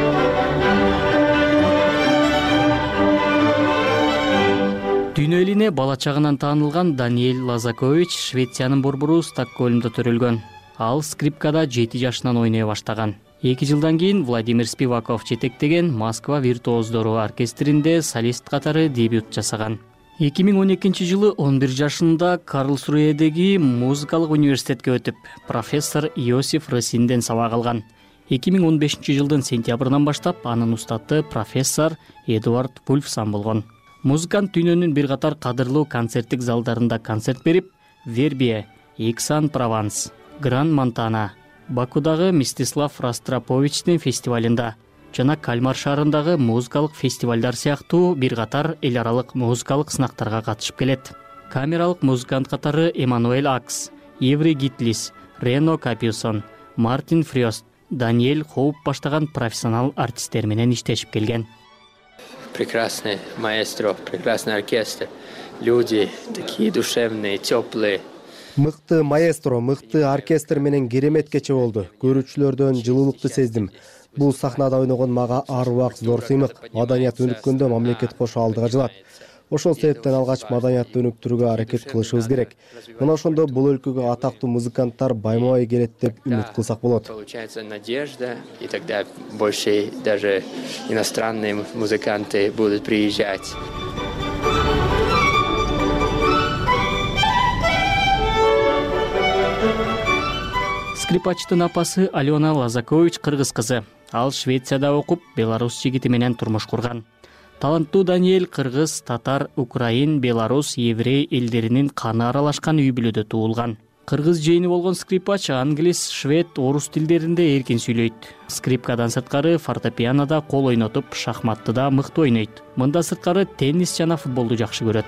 Дүйнө элине бала чагынан таанылган Даниэль Лазакович Швециянын борбору Стокгольмдо төрөлгөн. Ал скрипкада жети жашынан ойной баштаган. эки жылдан кийин Владимир Спиваков жетектеген Москва виртуоздору оркестринде солист катары дебют жасаган. эки миң он экинчи жылы он бир жашында Карлсруэдеги музыкалык университетке өтүп, профессор Иосиф Росинден сабак алган. эки миң он бешинчи жылдын сентябрынан баштап анын устаты профессор Эдуард Вульфсан болгон. Музыкант дүйнөнүн бир катар кадырлуу концерттик залдарында концерт берип, Вербия, Эксан-Прованс, Гран-Монтана, Бакудагы Мстислав Ростроповичтин фестивалында жана Кальмар шаарындагы музыкалык фестивалдар сыяктуу бир катар эл аралык музыкалык сынактарга катышып келет. Камералык музыкант катары Эммануэль Акс, Еври Гитлис, Рено Капюсон, Мартин Фрёст, Даниэль Хоуп баштаган профессионал артисттер менен иштешип келген. Прекрасный маэстро, прекрасный оркестр, люди такие душевные, теплые. Мыкты маэстро, мыкты оркестр менен керемет кече болду. Көрүүчүлөрдөн жылуулукту сездим. Бул сахнада ойногон мага ар убак зор сыймык. Маданият өнүккөндө мамлекет кошо алдыга жылат. Ошол себептен алгач маданиятты өнүктүрүүгө аракет кылышыбыз керек. Мына ошондо бул өлкөгө атактуу музыканттар байма-бай келет деп үмүт кылсак болот. Получается надежда, и тогда больше даже иностранные музыканты будут приезжать. Скрипачтын апасы Алена Лазакович кыргыз кызы. Ал Швецияда окуп, Беларусь жигити менен турмуш курган. Таланттуу Даниэль кыргыз, татар, украин, белорус, еврей элдеринин каны аралашкан үй бүлөдө туулган. Кыргыз жээни болгон скрипач англис, швед, орус тилдеринде эркин сүйлөйт. Скрипкадан сырткары фортепианода кол ойнотуп, шахматтыда мыкты ойнойт. Мында сырткары теннис жана футболду жакшы көрөт.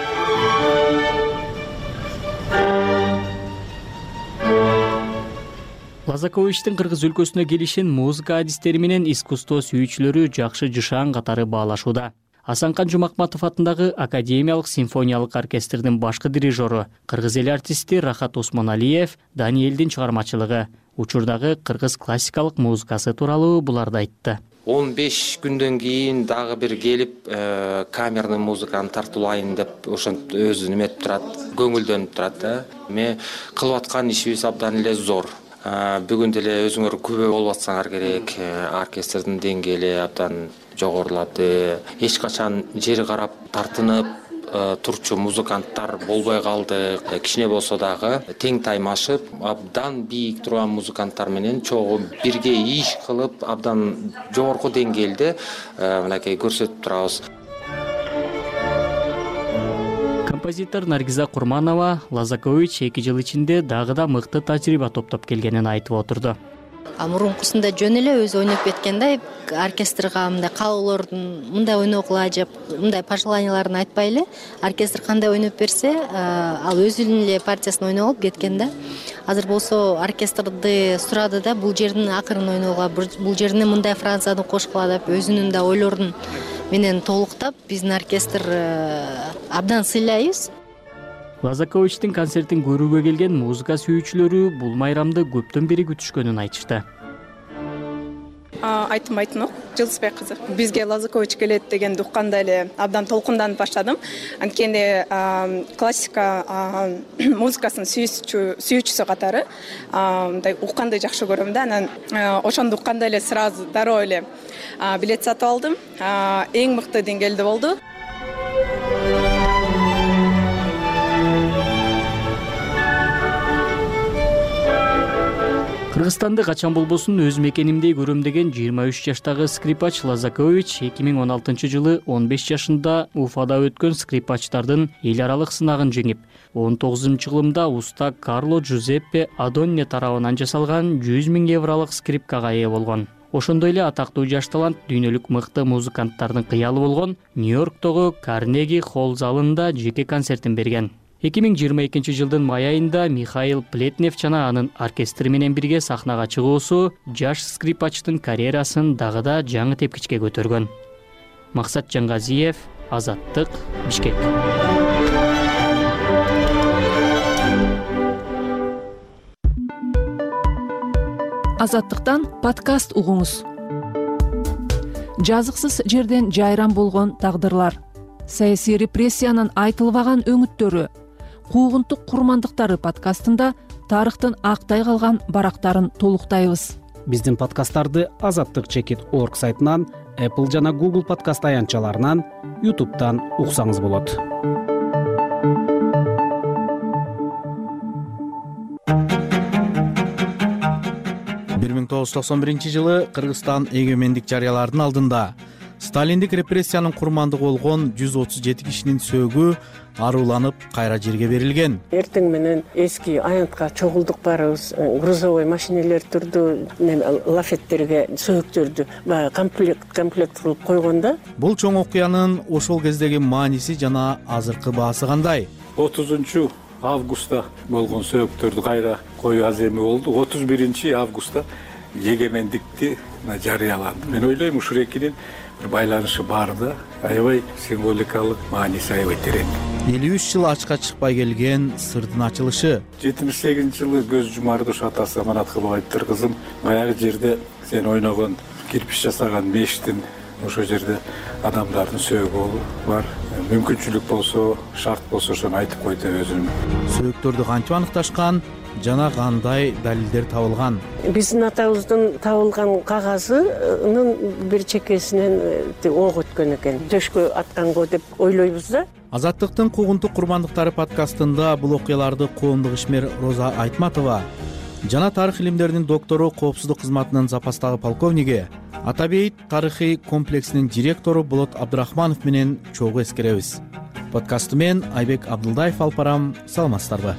Лазаковичтин кыргыз өлкөсүнө келишин музыка адистери менен искусство сүйүүчүлөрү жакшы жышаан катары баалашууда. Асанкан Жумакматов атындагы Академиялык симфониялык оркестрдин башкы дирижеру, кыргыз эл артисти Рахат Осмоналиев Даниэлдин чыгармачылыгы, учурдагы кыргыз классикалык музыкасы тууралуу буларды айтты. он беш күндөн кийин дагы бир келип камерный музыканы тартуулайын деп ошентип өзү неметип турат, көңүлдөнүп турат да. Эми кылып аткан ишибиз абдан эле зор. Бүгүн деле өзүңөр күбө болуп атсаңар керек, оркестрдин деңгээли абдан жогорулады. Эч качан жери карап тартынып турчу музыканттар болбой калды. Кичине болсо дагы тең таймашып, абдан бийик турган музыканттар менен чогуу бирге иш кылып, абдан жогорку деңгээлде мынакей көрсөтүп турабыз. Композитор Наргиза Курманова Лазакович эки жыл ичинде дагы да мыкты тажрыйба топтоп келгенин айтып отурду. Мурункусунда жөн эле өзү ойноп кеткенде оркестрга мындай каалоолордун мындай ойногула деп мындай пожеланияларын айтпай эле оркестр кандай ойноп берсе, ал өзүнүн эле партиясын ойноп алып кеткен да. Азыр болсо оркестрди сурады да, бул жердин акырын ойногула, бул жерине мындай фразаны кошкула деп өзүнүн да ойлорун менен толуктап биздин оркестр абдан сыйлайбыз. Лазаковичтин концертин көрүүгө келген музыка сүйүүчүлөрү бул майрамды көптөн бери күтүшкөнүн айтышты. Айтмайтын ок, Жылысбай кызы. Бизге Лазакович келет дегенди укканда эле абдан толкунданып баштадым. Анткени классика музыкасын сүйүүчүсү катары мындай укканды жакшы көрөм да. Анан ошондо укканда эле сразу дароо эле билет сатып алдым. Эң мыкты деңгээлде болду. Кыргызстанды качан болбосун өз мекенимдей көрөм деген жыйырма үч жаштагы скрипач Лазакович эки миң он алтынчы жылы он беш жашында Уфада өткөн скрипачтардын эл аралык сынагын жеңип, он тогузунчу жылымда уста Карло Джузеппе Адонне тарабынан жасалган жүз миң евролук скрипкага ээ болгон. Ошондой эле атактуу жаш талант дүйнөлүк мыкты музыканттардын кыялы болгон Нью-Йорктогу Карнеги холл залында жеке концертин берген. эки миң жыйырма экинчи жылдын май айында Михаил Плетнев жана анын оркестри менен бирге сахнага чыгуусу жаш скрипачтын карьерасын дагы да жаңы тепкичке көтөргөн. Максат Жаңгазиев, Азаттык, Бишкек. Азаттыктан подкаст угуңуз. Жазыксыз жерден жайран болгон тагдырлар, саясий репрессиянын айтылбаган өңүттөрү, куугунтук курмандыктары подкастында тарыхтын актай калган барактарын толуктайбыз. Биздин подкасттарды азаттык чекит точка орг сайтынан, Apple жана Google подкаст аянтчаларынан, YouTube'дан уксаңыз болот. бир миң тогуз жүз токсон биринчи жылы Кыргызстан эгемендик жарыялардын алдында Сталиндик репрессиянын курмандыгы болгон жүз отуз жети кишинин сөөгү аруланып кайра жерге берилген. Эртең менен эски аянтка чогулдук барыбыз, грузовой машинелер турду, лафеттерге сөөгтөрдү комплект комплект кылып койгонда. Бул чоң окуянын ошол кездеги мааниси жана азыркы баасы кандай? отузунчу августта болгон сөөгтөрдү кайра коюу аземи болду. отуз биринчи августта эгемендикти жарыяланды. Мен ойлойм, ушул экинин бир байланышы бар да, аябай символикалык мааниси аябай терең. элүү үч жыл ачка чыкпай келген сырдын ачылышы. жетимиш сегизинчи жылы көз жумарды ушу атасы аманат кылып айттыр, кызым, баягы жерде сен ойногон кирпич жасаган мештин ошол жерде адамдардын сөөгү бар. Мүмкүнчүлүк болсо, шарт болсо ошону айтып кой деп өзүм. Сөөгтөрдү кантип аныкташкан жана кандай далилдер табылган? Биздин атабыздын табылган кагазынын бир чекесинен ок өткөн экен. Төшкө атканго деп ойлойбуз да. Азаттыктын куугунтук курмандыктары подкастында бул окуяларды коомдук ишмер Роза Айтматова жана тарых илимдеринин доктору, коопсуздук кызматынын запастагы полковниги, Ата Бейит тарыхый комплексинин директору Болот Абдрахманов менен чогуу эскеребиз. Подкастты мен Айбек Абдылдаев алып барам. Саламатсыздарбы?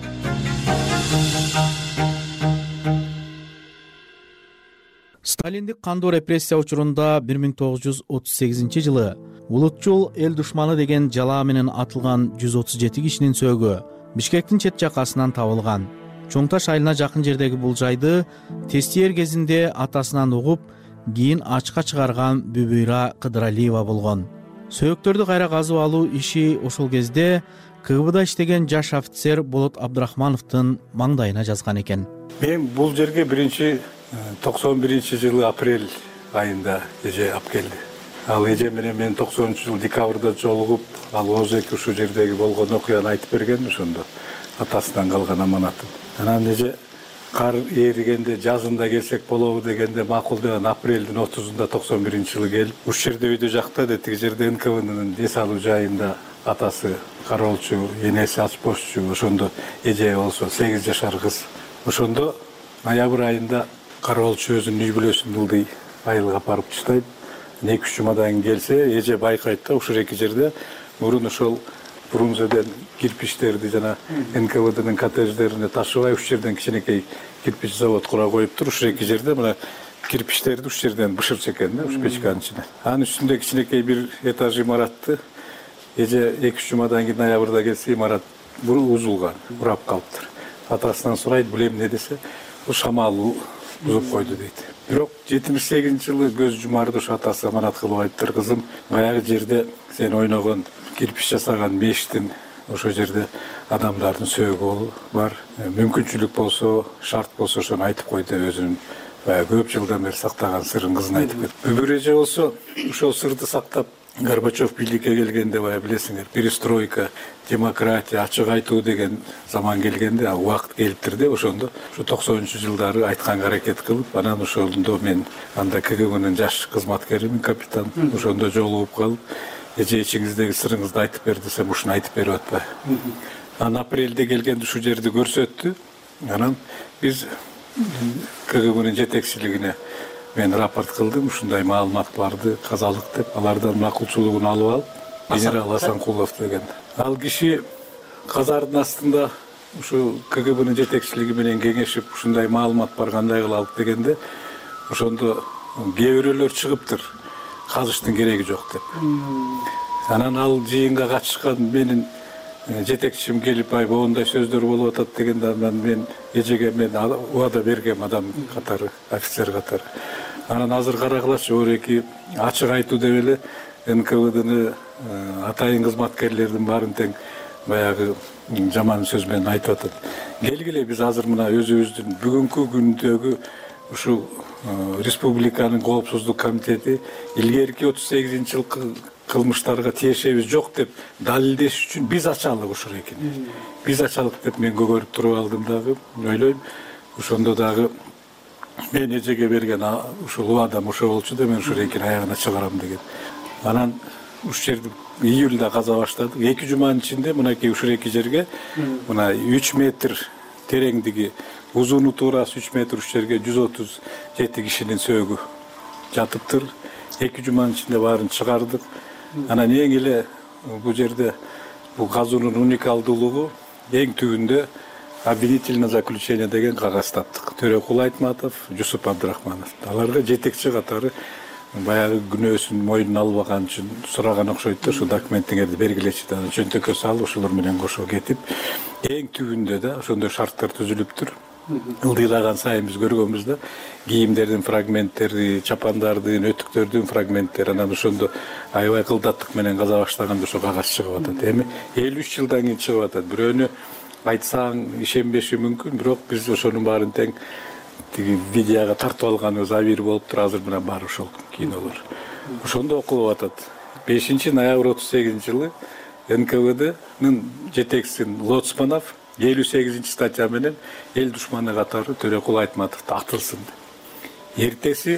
Сталиндик кандуу репрессия учурунда бир миң тогуз жүз отуз сегизинчи жылы улутчул эл душманы деген жалаа менен атылган жүз отуз жети кишинин сөөгү Бишкектин чет жакасынан табылган. Чоң Таш айылына жакын жердеги бул жайды тестиер кезинде атасынан угуп, кийин ачка чыгарган Бүбүйра Кыдыралиева болгон. Сөөктөрдү кайра казып алуу иши ошол кезде КГБда иштеген жаш офицер Болот Абдрахмановдун маңдайына жазган экен. Мен бул жерге биринчи токсон биринчи жылы апрель айында эже алып келди. Ал эже менен мен токсонунчу жылы декабрда жолугуп, ал өзү эки ушул жердеги болгон окуяны айтып берген ошондо атасынан калган аманатын. Анан эже кар эригенде жазында келсек болобу дегенде макул деген апрелдин отузунда токсон биринчи жылы келип, уш жерде үйдө жакта да тиги жерде эн ка внын эс алуу жайында атасы кароолчу, энеси ачпошчу, ошондо эже болсо сегиз жашар кыз. Ошондо ноябрь айында кароолчу өзүнүн үй бүлөсүн ылдый айылга барып таштайт. эки үч жумадан кийин келсе, эже байкайт да ушул эки жерде мурун ошол Фрунзеден кирпичтерди жана эн ка вднын коттедждерине ташыбай уш жерден кичинекей кирпич завод кура коюптур. Ушул эки жерде мына кирпичтерди уш жерден бышырчу экен да, уш печканын ичине. Анын үстүндө кичинекей бир этаж имаратты эже эки үч жумадан кийин ноябрда келсе, имарат узулган, урап калыптыр. Атасынан сурайт, бул эмне десе, бул шамал бузуп койду дейт. Бирок жетимиш сегизинчи жылы көз жумарды ушу атасы аманат кылып айттыр: кызым, баягы жерде сен ойногон кирпич жасаган мештин ошол жерде адамдардын сөөгү бар. Мүмкүнчүлүк болсо, шарт болсо ошону айтып кой деп өзүнүн баягы көп жылдан бери сактаган сырын кызына айтып кетти. Бүбүр эже болсо ошол сырды сактап, Горбачев бийликке келгенде бая билесиңер, перестройка, демократия, ачык айтуу деген заман келгенде, убакыт келиптир деп ошондо ушу токсонунчу жылдары айтканга аракет кылып, анан ошондо мен анда ка гэ бнын жаш кызматкеримин, капитан, ошондо жолугуп калып, эже ичиңиздеги сырыңызды айтып бер десем, ушуну айтып берип атпай. Анан апрелде келгенде ушул жерди көрсөттү. Анан биз ка гэ бнын жетекчилигине мен рапорт кылдым, ушундай маалымат барды, казалык деп, алардан макулчулугун алып алып, генерал Асанкулов деген. Ал киши казардын астында ушу ка гэ бнын жетекчилиги менен кеңешип, ушундай маалымат бар, кандай кылалык дегенде, ошондо кээ бирөөлөр чыгыптыр, казыштын кереги жок деп. Анан ал жыйынга катышкан менин жетекчим келип, ай моундай сөздөр болуп атат дегенде, анан мен эжеге мен убада бергем, адам катары, офицер катары. Анан азыр карагылачы, ореки ачык айтуу деп эле эн ка вдны атайын кызматкерлердин баарын тең баягы жаман сөз менен айтып атат. Келгиле, биз азыр мына өзүбүздүн бүгүнкү күндөгү ушул республиканын коопсуздук комитети илгерки отуз сегизинчи жылкы кылмыштарга тиешебиз жок деп далилдеш үчүн биз ачалык ушул экени. Биз ачалык деп мен көгөрүп туруп алдым дагы, ойлойм. Ошондо дагы мен эжеге берген ушул убадам ошо болчу да, мен ушул экени аягына чыгарам деген. Анан ушул жерди июлда каза баштадык. эки жуманын ичинде мынакей ушул эки жерге мына үч метр тереңдиги, узуну туурасы үч метр ушул жерге жүз отуз жети кишинин сөөгү жатыптыр. эки жуманын ичинде баарын чыгардык. Анан эң эле бул жерде бул казуунун уникалдуулугу эң түбүндө обвинительное заключение деген кагаз таптык. Төрөкул Айтматов, Жусуп Абдрахманов. Аларга жетекчи катары баягы күнөөсүн мойнуна албаган үчүн сураган окшойт да, ушу документиңерди бергилечи да, чөнтөккө салып ошолор менен кошо кетип, эң түбүндө да ошондой шарттар түзүлүптүр. Ылдыйлаган сайын биз көргөнбүз да, кийимдердин фрагменттери, чапандардын, өтүктөрдүн фрагменттери, анан ошондо аябай кылдаттык менен каза баштаганда ошо кагаз чыгып атат. Эми элүү үч жылдан кийин чыгып атат. Бирөөнү айтсаң ишенбеши мүмкүн, бирок биз ошонун баарын тең тиги видеого тартып алганыбыз абийир болуптур. Азыр менен бар ошол кинолор. Ошондо окулуп атат. бешинчи ноябрь отуз сегизинчи жылы эн ка вднын жетекчиси Лоцманов элүү сегизинчи статья менен эл душманы катары Төрөкул Айтматовду атылсын. Эртеси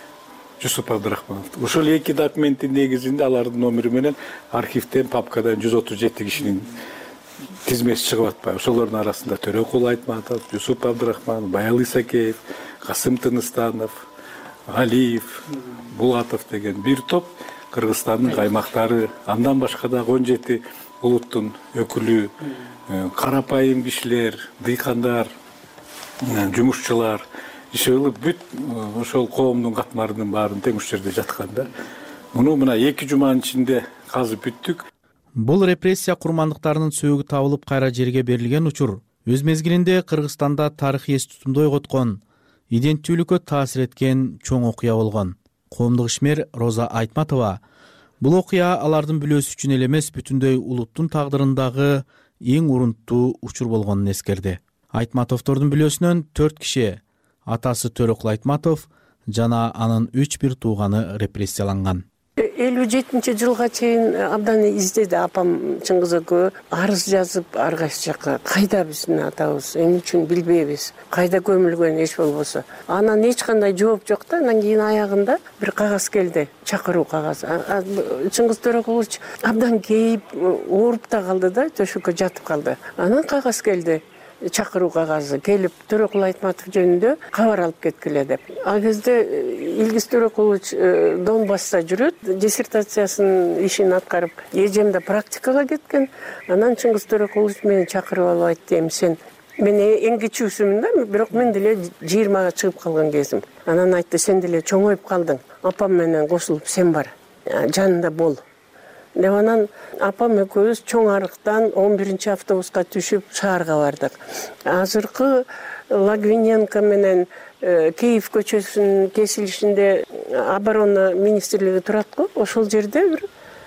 Жусуп Абдрахманов. Ошол эки документтин негизинде алардын номери менен архивден, папкадан жүз отуз жети кишинин тизмеси чыгып атпайбы. Ошолордун арасында Төрөкул Айтматов, Жусуп Абдрахман, Баял Исакеев, Касым Тыныстанов, Алиев, Булатов деген бир топ Кыргызстандын аймактары, андан башка дагы он жети улуттун өкүлү, карапайым кишилер, дыйкандар, жумушчулар иши кылып бүт ошол коомдун катмарынын баарын тең ушул жерде жаткан да. Муну мына эки жуманын ичинде казып бүттүк. Бул репрессия курмандыктарынын сөөгү табылып кайра жерге берилген учур өз мезгилинде Кыргызстанда тарыхый эс тутумду ойготкон, иденттүүлүккө таасир эткен чоң окуя болгон. Коомдук ишмер Роза Айтматова бул окуя алардын бүлөсү үчүн эле эмес, бүтүндөй улуттун тагдырындагы эң урунттуу учур болгонун эскерди. Айтматовдордун бүлөсүнөн төрт киши, атасы Төрөкул Айтматов жана анын үч бир тууганы репрессияланган. элүү жетинчи жылга чейин абдан издеди апам Чыңгыз экөө, арыз жазып ар кайсы жакка. Кайда биздин атабыз, эмне үчүн билбейбиз, кайда көмүлгөн эч болбосо. Анан эч кандай жооп жок да. Анан кийин аягында бир кагаз келди, чакыруу кагазы. Чыңгыз Төрөкулович абдан кейип, ооруп да калды да, төшөккө жатып калды. Анан кагаз келди, чакыруу кагазы келип, Төрөкул Айтматов жөнүндө кабар алып кеткиле деп. Ал кезде Илгиз Төрөкулович Донбасста жүрөт, диссертациясын ишин аткарып, эжем да практикага кеткен. Анан Чыңгыз Төрөкулович мени чакырып алып айтты, эми сен мен эң кичүүсүмүн да, бирок мен деле жыйырмага чыгып калган кезим. Анан айтты, сен деле чоңоюп калдың, апам менен кошулуп сен бар, жанында бол. Деп анан апам экөөбүз чоң арыктан он биринчи автобуска түшүп шаарга бардык. Азыркы Лагвиненко менен Киев көчөсүнүн кесилишинде оборона министрлиги турат го, ошол жерде бир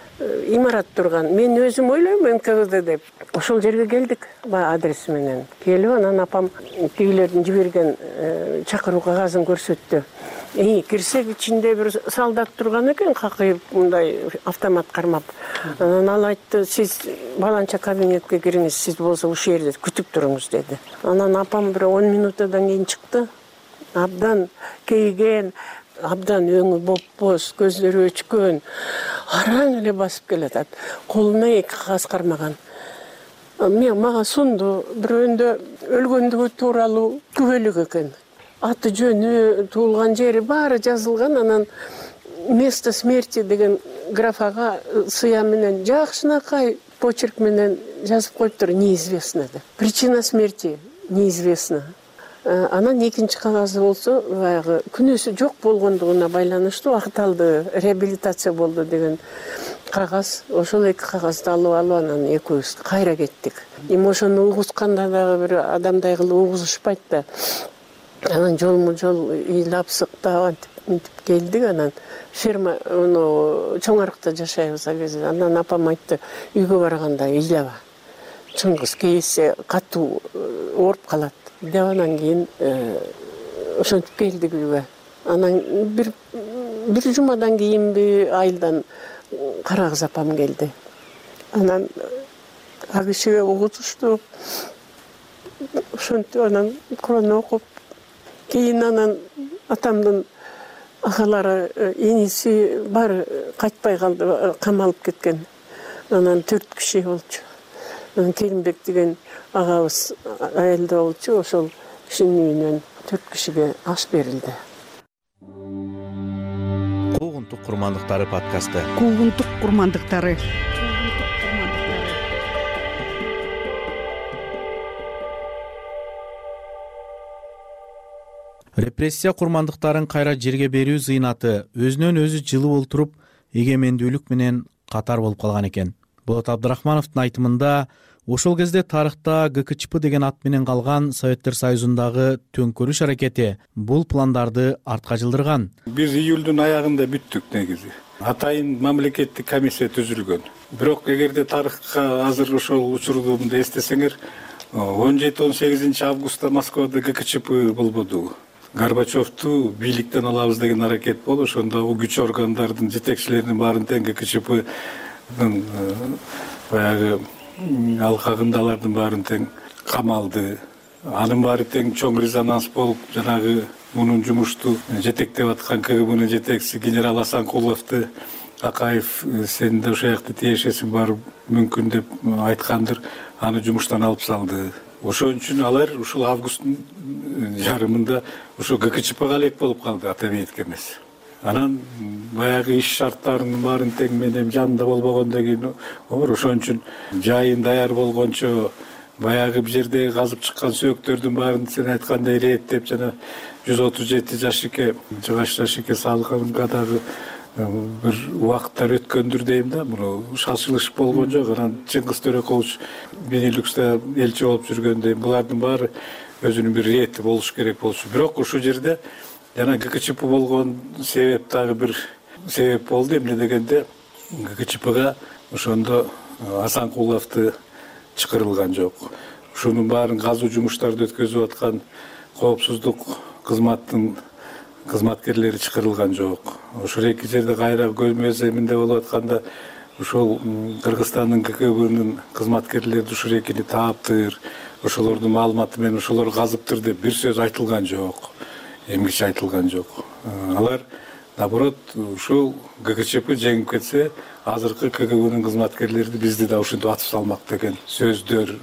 имарат турган. Мен өзүм ойлойм эн ка вэ дэ деп. Ошол жерге келдик, баягы адреси менен. Келип анан апам тигилердин жиберген чакыруу кагазын көрсөттү. И кирсек ичинде бир солдат турган экен, какыйып мындай автомат кармап. Анан ал айтты, сиз баланча кабинетке кириңиз, сиз болсо ушул жерде күтүп туруңуз деди. Анан апам бир он минуттан кийин чыкты. Абдан кейген, абдан өңү бопбоз, көздөрү өчкөн, араң эле басып келатат. Колуна эки кагаз кармаган. Мен мага сунду, бирөөндө өлгөндүгү тууралуу күбөлүк экен. Аты жөнү, туулган жери баары жазылган. Анан место смерти деген графага сыя менен жакшынакай почерк менен жазып коюптур, неизвестно деп. Причина смерти неизвестна. Анан экинчи кагазы болсо, баягы күнөөсү жок болгондугуна байланыштуу акталды, реабилитация болду деген кагаз. Ошол эки кагазды алып алып анан экөөбүз кайра кеттик. Эми ошону угусканда дагы бир адамдай кылып угузушпайт да. Анан жолму жол ыйлап сыктап антип келдик. Анан ферма чоң арыкта жашайбыз ал кезде. Анан апам айтты, үйгө барганда ыйлаба. Чыңгыз кейсе катуу ооруп калат. Деп анан кийин ошентип келдик үйгө. Анан бир бир жумадан кийинби айылдан Карагыз апам келди. Анан ал кишиге угузушту. Ошентип анан Куран окуп, кийин анан атамдын агалары, иниси баары кайтпай калды, камалып кеткен. Анан төрт киши болчу. Анан Келимбек деген агабыз айылда болчу, ошол кишинин үйүнөн төрт кишиге аш берилди. Куугунтук курмандыктары подкасты. Куугунтук курмандыктары. Репрессия курмандыктарын кайра жерге берүү зыйнаты өзүнөн өзү жылып олтуруп эгемендүүлүк менен катар болуп калган экен. Болот Абдрахмановдун айтымында, ошол кезде тарыхта гэ ка че пэ деген ат менен калган Советтер Союзундагы төңкөрүш аракети бул пландарды артка жылдырган. Биз июлдун аягында бүттүк негизи. Атайын мамлекеттик комиссия түзүлгөн. Бирок эгерде тарыхка азыр ошол учурдумду эстесеңер, он жети он сегизинчи августта Москвада гэ ка че пэ болбоду. Горбачевду бийликтен алабыз деген аракет болуп, ошондо күч органдардын жетекчилеринин баарын тең гэ ка че пэдин баягы алкагындалардын баарын тең камалды. Анын баары тең чоң резонанс болуп, жанагы мунун жумушту жетектеп аткан ка гэ бнын жетекчиси генерал Асанкуловду Акаев сен да ошол жакта тиешесиң бар мүмкүн деп айткандыр. аны жумуштан алып салды. Ошон үчүн алар ушул августтун жарымында ошо ГКЧПга элек болуп калды, Атамеевдики эмес. Анан баягы иш шарттарынын баарын тең менен жанында болбогондон кийин ошон үчүн жайын даяр болгончо баягы бул жерде казып чыккан сөөктөрдүн баарын сен айткандай иреттеп жана жүз отуз жети жашике жыгач жашике салганга дагы бир убакыттар өткөндүр дейм да. Муну шалчылыш болгон жок. Анан Чыңгыз Төрөкулович Бенилюкста элчи болуп жүргөндө булардын баары өзүнүн бир рети болуш керек болчу. Бирок ушул жерде жана ГКЧП болгон себеп дагы бир себеп болду. Эмне дегенде ГКЧПга ошондо Асанкуловду чакырылган жок. Ушунун баарын казуу жумуштарды өткөзүп аткан коопсуздук кызматтын кызматкерлери чакырылган жок. Ошол эки жерде кайра көмөз эминде болуп атканда ушул Кыргызстандын ГКБнын кызматкерлери ушул экини тааптыр, ошолордун маалыматы менен ошолор казыптыр деп бир сөз айтылган жок. Эмгиче айтылган жок. Алар наоборот ушул ГКЧП жеңип кетсе, азыркы КГБнын кызматкерлери бизди да ушинтип атып салмак деген сөздөр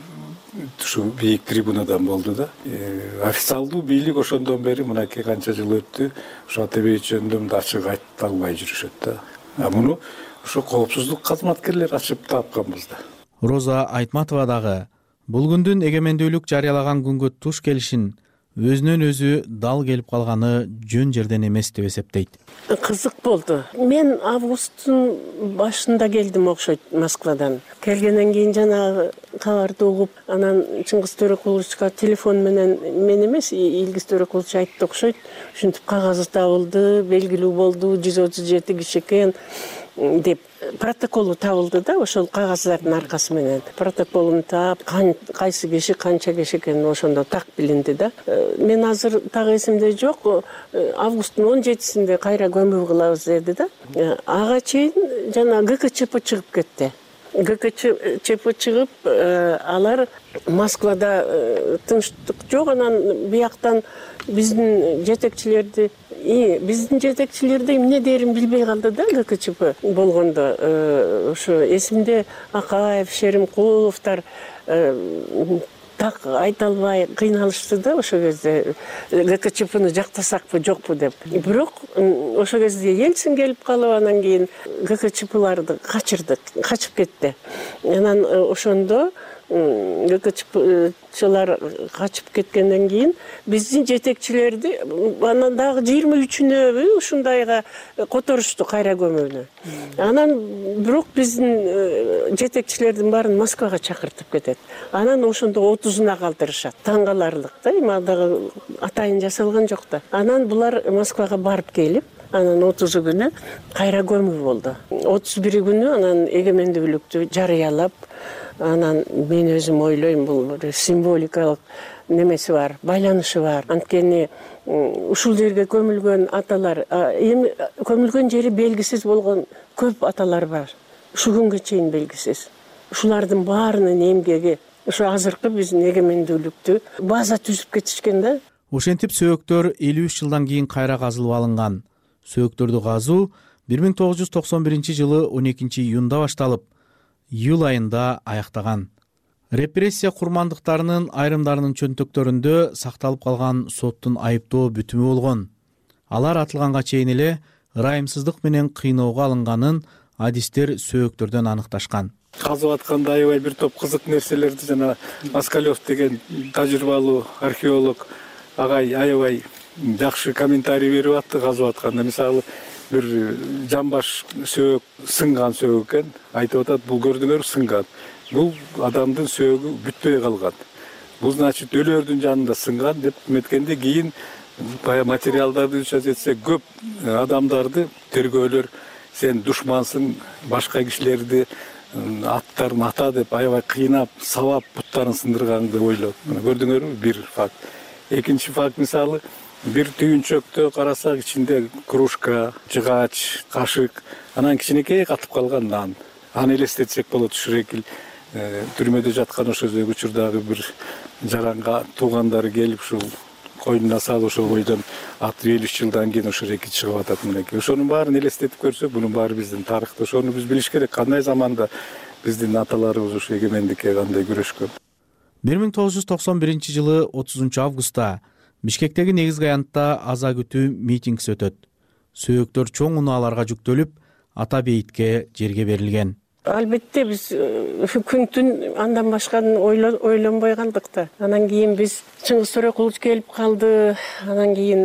ушу бийик трибунадан болду да. Официалдуу бийлик ошондон бери мынакей канча жыл өттү, ошо Атабек жөнүндө ачык айта албай жүрүшөт да. А муну ошо коопсуздук кызматкерлери ачып тапканбыз да. Роза Айтматова дагы бул күндүн эгемендүүлүк жарыялаган күнгө туш келишин өзүнөн өзү дал келип калганы жөн жерден эмес деп эсептейт. Кызык болду. Мен августтун башында келдим окшойт Москвадан. Келгенден кийин жанагы кабарды угуп, анан Чыңгыз Төрөкуловичка телефон менен мен эмес, Илгиз Төрөкулович айтты окшойт. Ушинтип кагазы табылды, белгилүү болду, жүз отуз жети киши экен деп протоколу табылды да, ошол кагаздардын аркасы менен. Протоколун таап, кайсы киши канча киши экени ошондо так билинди да. Мен азыр так эсимде жок, августтун он жетисинде кайра көмүү кылабыз деди да. Ага чейин жана ГКЧП чыгып кетти. ГКЧП чыгып, алар Москвада тынчтык жок, анан бияктан биздин жетекчилерди биздин жетекчилерди эмне дерин билбей калды да ГКЧП болгондо. Ошо эсимде Акаев, Шеримкуловдор так айта албай кыйналышты да ошол кезде ГКЧПны жактасакпы жокпу деп. Бирок ошол кезде Ельцин келип калып, анан кийин ГКЧПларды качырдык, качып кетти. Анан ошондо ГКЧПчылар качып кеткенден кийин биздин жетекчилерди анан дагы жыйырма үчүнө ушундайга которушту кайра көмүүнү. Анан бирок биздин жетекчилердин баарын Москвага чакыртып кетет. Анан ошондо отузуна калтырышат. Таң каларлык да, эми дагы атайын жасалган жок да. Анан булар Москвага барып келип, анан отузу күнү кайра көмүү болду. отуз бири күнү анан эгемендүүлүктү жарыялап, анан мен өзүм ойлойм, бул бир символикалык немеси бар, байланышы бар. Анткени ушул жерге көмүлгөн аталар, эми көмүлгөн жери белгисиз болгон көп аталар бар. Ушул күнгө чейин белгисиз. Ушулардын баарынын эмгеги ушу азыркы биздин эгемендүүлүктү база түзүп кетишкен да. Ошентип сөөктөр элүү үч жылдан кийин кайра казылып алынган. Сөөктөрдү казуу бир миң тогуз жүз токсон биринчи жылы он экинчи июнда башталып, июль айында аяктаган. Репрессия курмандыктарынын айрымдарынын чөнтөктөрүндө сакталып калган соттун айыптоо бүтүмү болгон. Алар атылганга чейин эле ырайымсыздык менен кыйноого алынганын адистер сөөктөрдөн аныкташкан. Казып атканда аябай бир топ кызык нерселерди жана Аскалев деген тажрыйбалуу археолог агай аябай жакшы комментарий берип атты казып атканда. Мисалы, бир жамбаш сөөк сынган сөөк экен, айтып атат, бул көрдүңөр сынган. Бул адамдын сөөгү бүтпөй калган. Бул значит өлөрдүн жанында сынган деп эметкенде кийин баягы материалдарды үчөт этсе көп адамдарды тергөөлөр сен душмансың, башка кишилерди аттарын ата деп аябай кыйнап, сабап буттарын сындырган деп ойлоп. Мына көрдүңөрбү бир факт. Экинчи факт, мисалы, бир түйүнчөктө карасак ичинде кружка, жыгач, кашык, анан кичинекей катып калган нан. Аны элестетсек болот, ушурекил түрмөдө жаткан ошол учурдагы бир жаранга туугандары келип ушул койнуна салып ошол бойдон аты элүү үч жылдан кийин ошореки чыгып атат мынакей. Ошонун баарын элестетип көрсөк, бунун баары биздин тарыхта. Ошону биз билиш керек. Кандай заманда биздин аталарыбыз ушу эгемендикке кандай күрөшкөн. бир миң тогуз жүз токсон биринчи жылы отузунчу августта Бишкектеги негизги аянтта аза күтүү митингиси өтөт. Сөөктөр чоң унааларга жүктөлүп, ата бейитке жерге берилген. Албетте биз күн түн андан башканы ойлонбой калдык да. Анан кийин биз Чыңгыз Төрөкулович келип калды. Анан кийин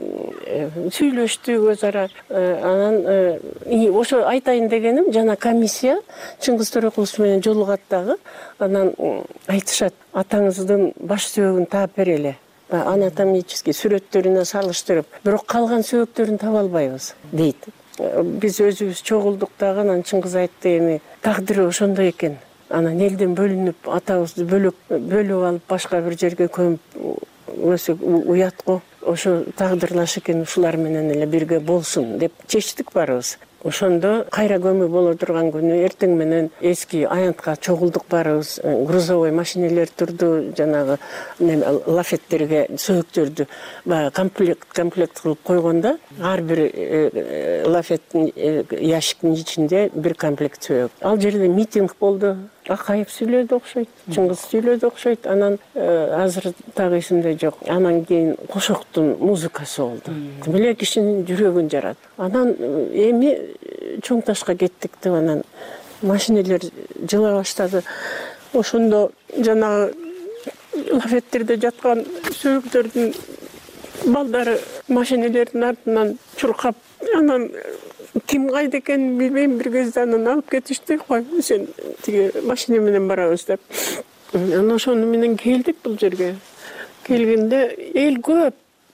сүйлөштүк өз ара. Анан ошо айтайын дегеним, жана комиссия Чыңгыз Төрөкулович менен жолугат дагы. Анан айтышат, атаңыздын баш сөөгүн таап берели. Анатомический сүрөттөрүнө салыштырып, бирок калган сөөктөрүн таба албайбыз дейт. Биз өзүбүз чогулдук дагы, анан Чыңгыз айтты, эми тагдыры ошондой экен. Анан элден бөлүнүп, атабызды бөлөк бөлүп алып башка бир жерге көмүп өсөк уят го. Ошо тагдырлаш экен, ушулар менен эле бирге болсун деп чечтик баарыбыз. Ошондо кайра көмүү боло турган күнү эртең менен эски аянтка чогулдук баарыбыз. Грузовой машинелер турду, жанагы лафеттерге сөөктөрдү комплект комплект кылып койгондо, ар бир лафеттин ящиктин ичинде бир комплект сөөк. Ал жерде митинг болду. Акаев сүйлөдү окшойт, Чыңгыз сүйлөдү окшойт. Анан азыр дагы эсимде жок. Анан кийин кошоктун музыкасы болду. Тим эле кишинин жүрөгүн жарат. Анан эми чоң ташка кеттик деп анан машинелер жыла баштады. Ошондо жанагы лафеттерде жаткан сөөктөрдүн балдары машинелердин артынан чуркап, анан ким кайда экенин билбейм, бир кезде анан алып кетишти. Кой, сен тиги машина менен барабыз деп. Анан ошону менен келдик бул жерге. Келгенде эл көп.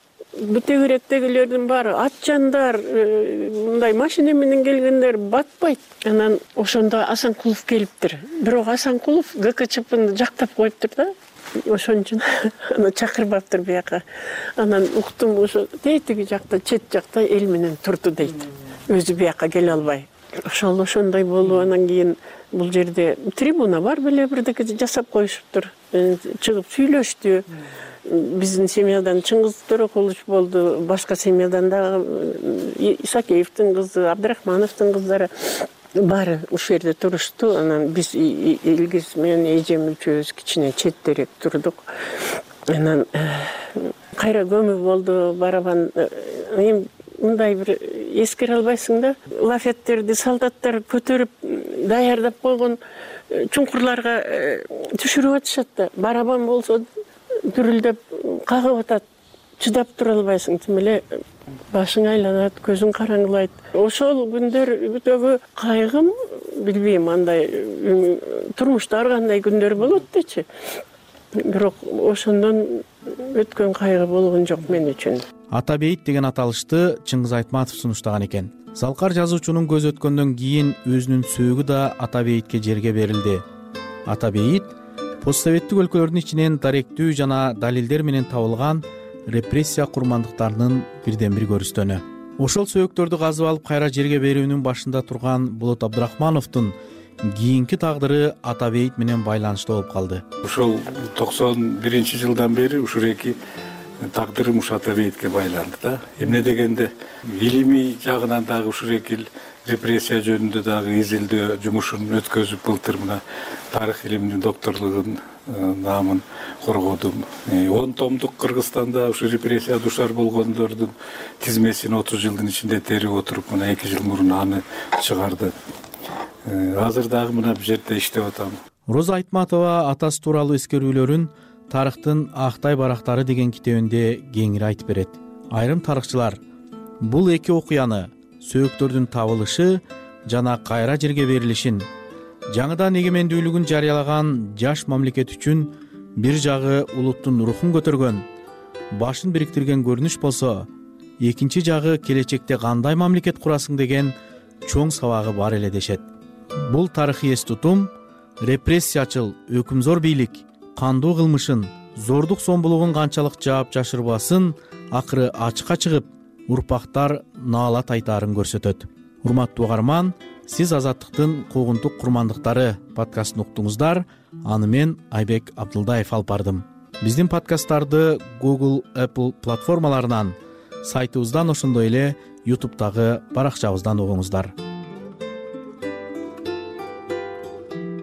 Бүтөгүрөктөгүлөрдүн баары атчандар, мындай машина менен келгендер батпайт. Анан ошондо Асанкулов келиптир. Бирок Асанкулов ГКЧПны жактап коюптур да. Ошон үчүн аны чакырбаптыр бияка. Анан уктум, ошо тетиги жакта, чет жакта эл менен турду дейт. Өзү бияка келе албай. Ошол ошондой болду. Анан кийин бул жерде трибуна бар беле, бирдеке жасап коюшуптур. Чыгып сүйлөштү. Биздин семьядан Чыңгыз Төрөкулович болду, башка семьядан дагы Исакеевдин кызы, Абдрахмановдун кыздары баары ушул жерде турушту. Анан биз Илгиз менен эжем үчөөбүз кичине четтерээк турдук. Анан кайра көмүү болду, барабан. Эми мындай бир эскере албайсың да, лафеттерди солдаттар көтөрүп даярдап койгон чуңкурларга түшүрүп атышат да. Барабан болсо дүрүлдөп кагып атат. Чыдап тура албайсың, тим эле башың айланат, көзүң караңгылайт. Ошол күндөрдөгү кайгым, билбейм, андай турмушта ар кандай күндөр болот дечи. Бирок ошондон өткөн кайгы болгон жок мен үчүн. Ата бейит деген аталышты Чыңгыз Айтматов сунуштаган экен. Залкар жазуучунун көз өткөндөн кийин өзүнүн сөөгү да ата бейитке жерге берилди. Ата бейит постсоветтик өлкөлөрдүн ичинен даректүү жана далилдер менен табылган репрессия курмандыктарынын бирден бир көрүстөнү. Ошол сөөктөрдү казып алып кайра жерге берүүнүн башында турган Болот Абдрахмановдун кийинки тагдыры ата бейит менен байланыштуу болуп калды. Ошол токсон биринчи жылдан бери ушул эки тагдырым ушу ата бейитке байланды да. Эмне дегенде илимий жагынан дагы ушул эки репрессия жөнүндө дагы изилдөө жумушун өткөзүп, былтыр мына тарых илиминин докторлугун наамын коргодум. он томдук Кыргызстанда ушу репрессия душар болгондордун тизмесин отуз жылдын ичинде терип отуруп, мына эки жыл мурун аны чыгарды. Азыр дагы мына бул жерде иштеп атам. Роза Айтматова атасы тууралуу эскерүүлөрүн Тарыхтын Актай барактары деген китебинде кеңири айтып берет. Айрым тарыхчылар бул эки окуяны, сөөктөрдүн табылышы жана кайра жерге берилишин, жаңыдан эгемендүүлүгүн жарыялаган жаш мамлекет үчүн бир жагы улуттун рухун көтөргөн, башын бириктирген көрүнүш болсо, экинчи жагы келечекте кандай мамлекет курасың деген чоң сабагы бар эле дешет. Бул тарыхый эс тутум репрессиячыл өкүмзор бийлик кандуу кылмышын, зордук сомбулугун канчалык жаап жашырбасын акыры ачыкка чыгып, урпактар наалат айтаарын көрсөтөт. Урматтуу угарман, сиз Азаттыктын куугунтук курмандыктары подкастын уктуңуздар. Аны мен Айбек Абдылдаев алып бардым. Биздин подкасттарды Google, Apple платформаларынан, сайтыбыздан, ошондой эле YouTube'дагы баракчабыздан угуңуздар.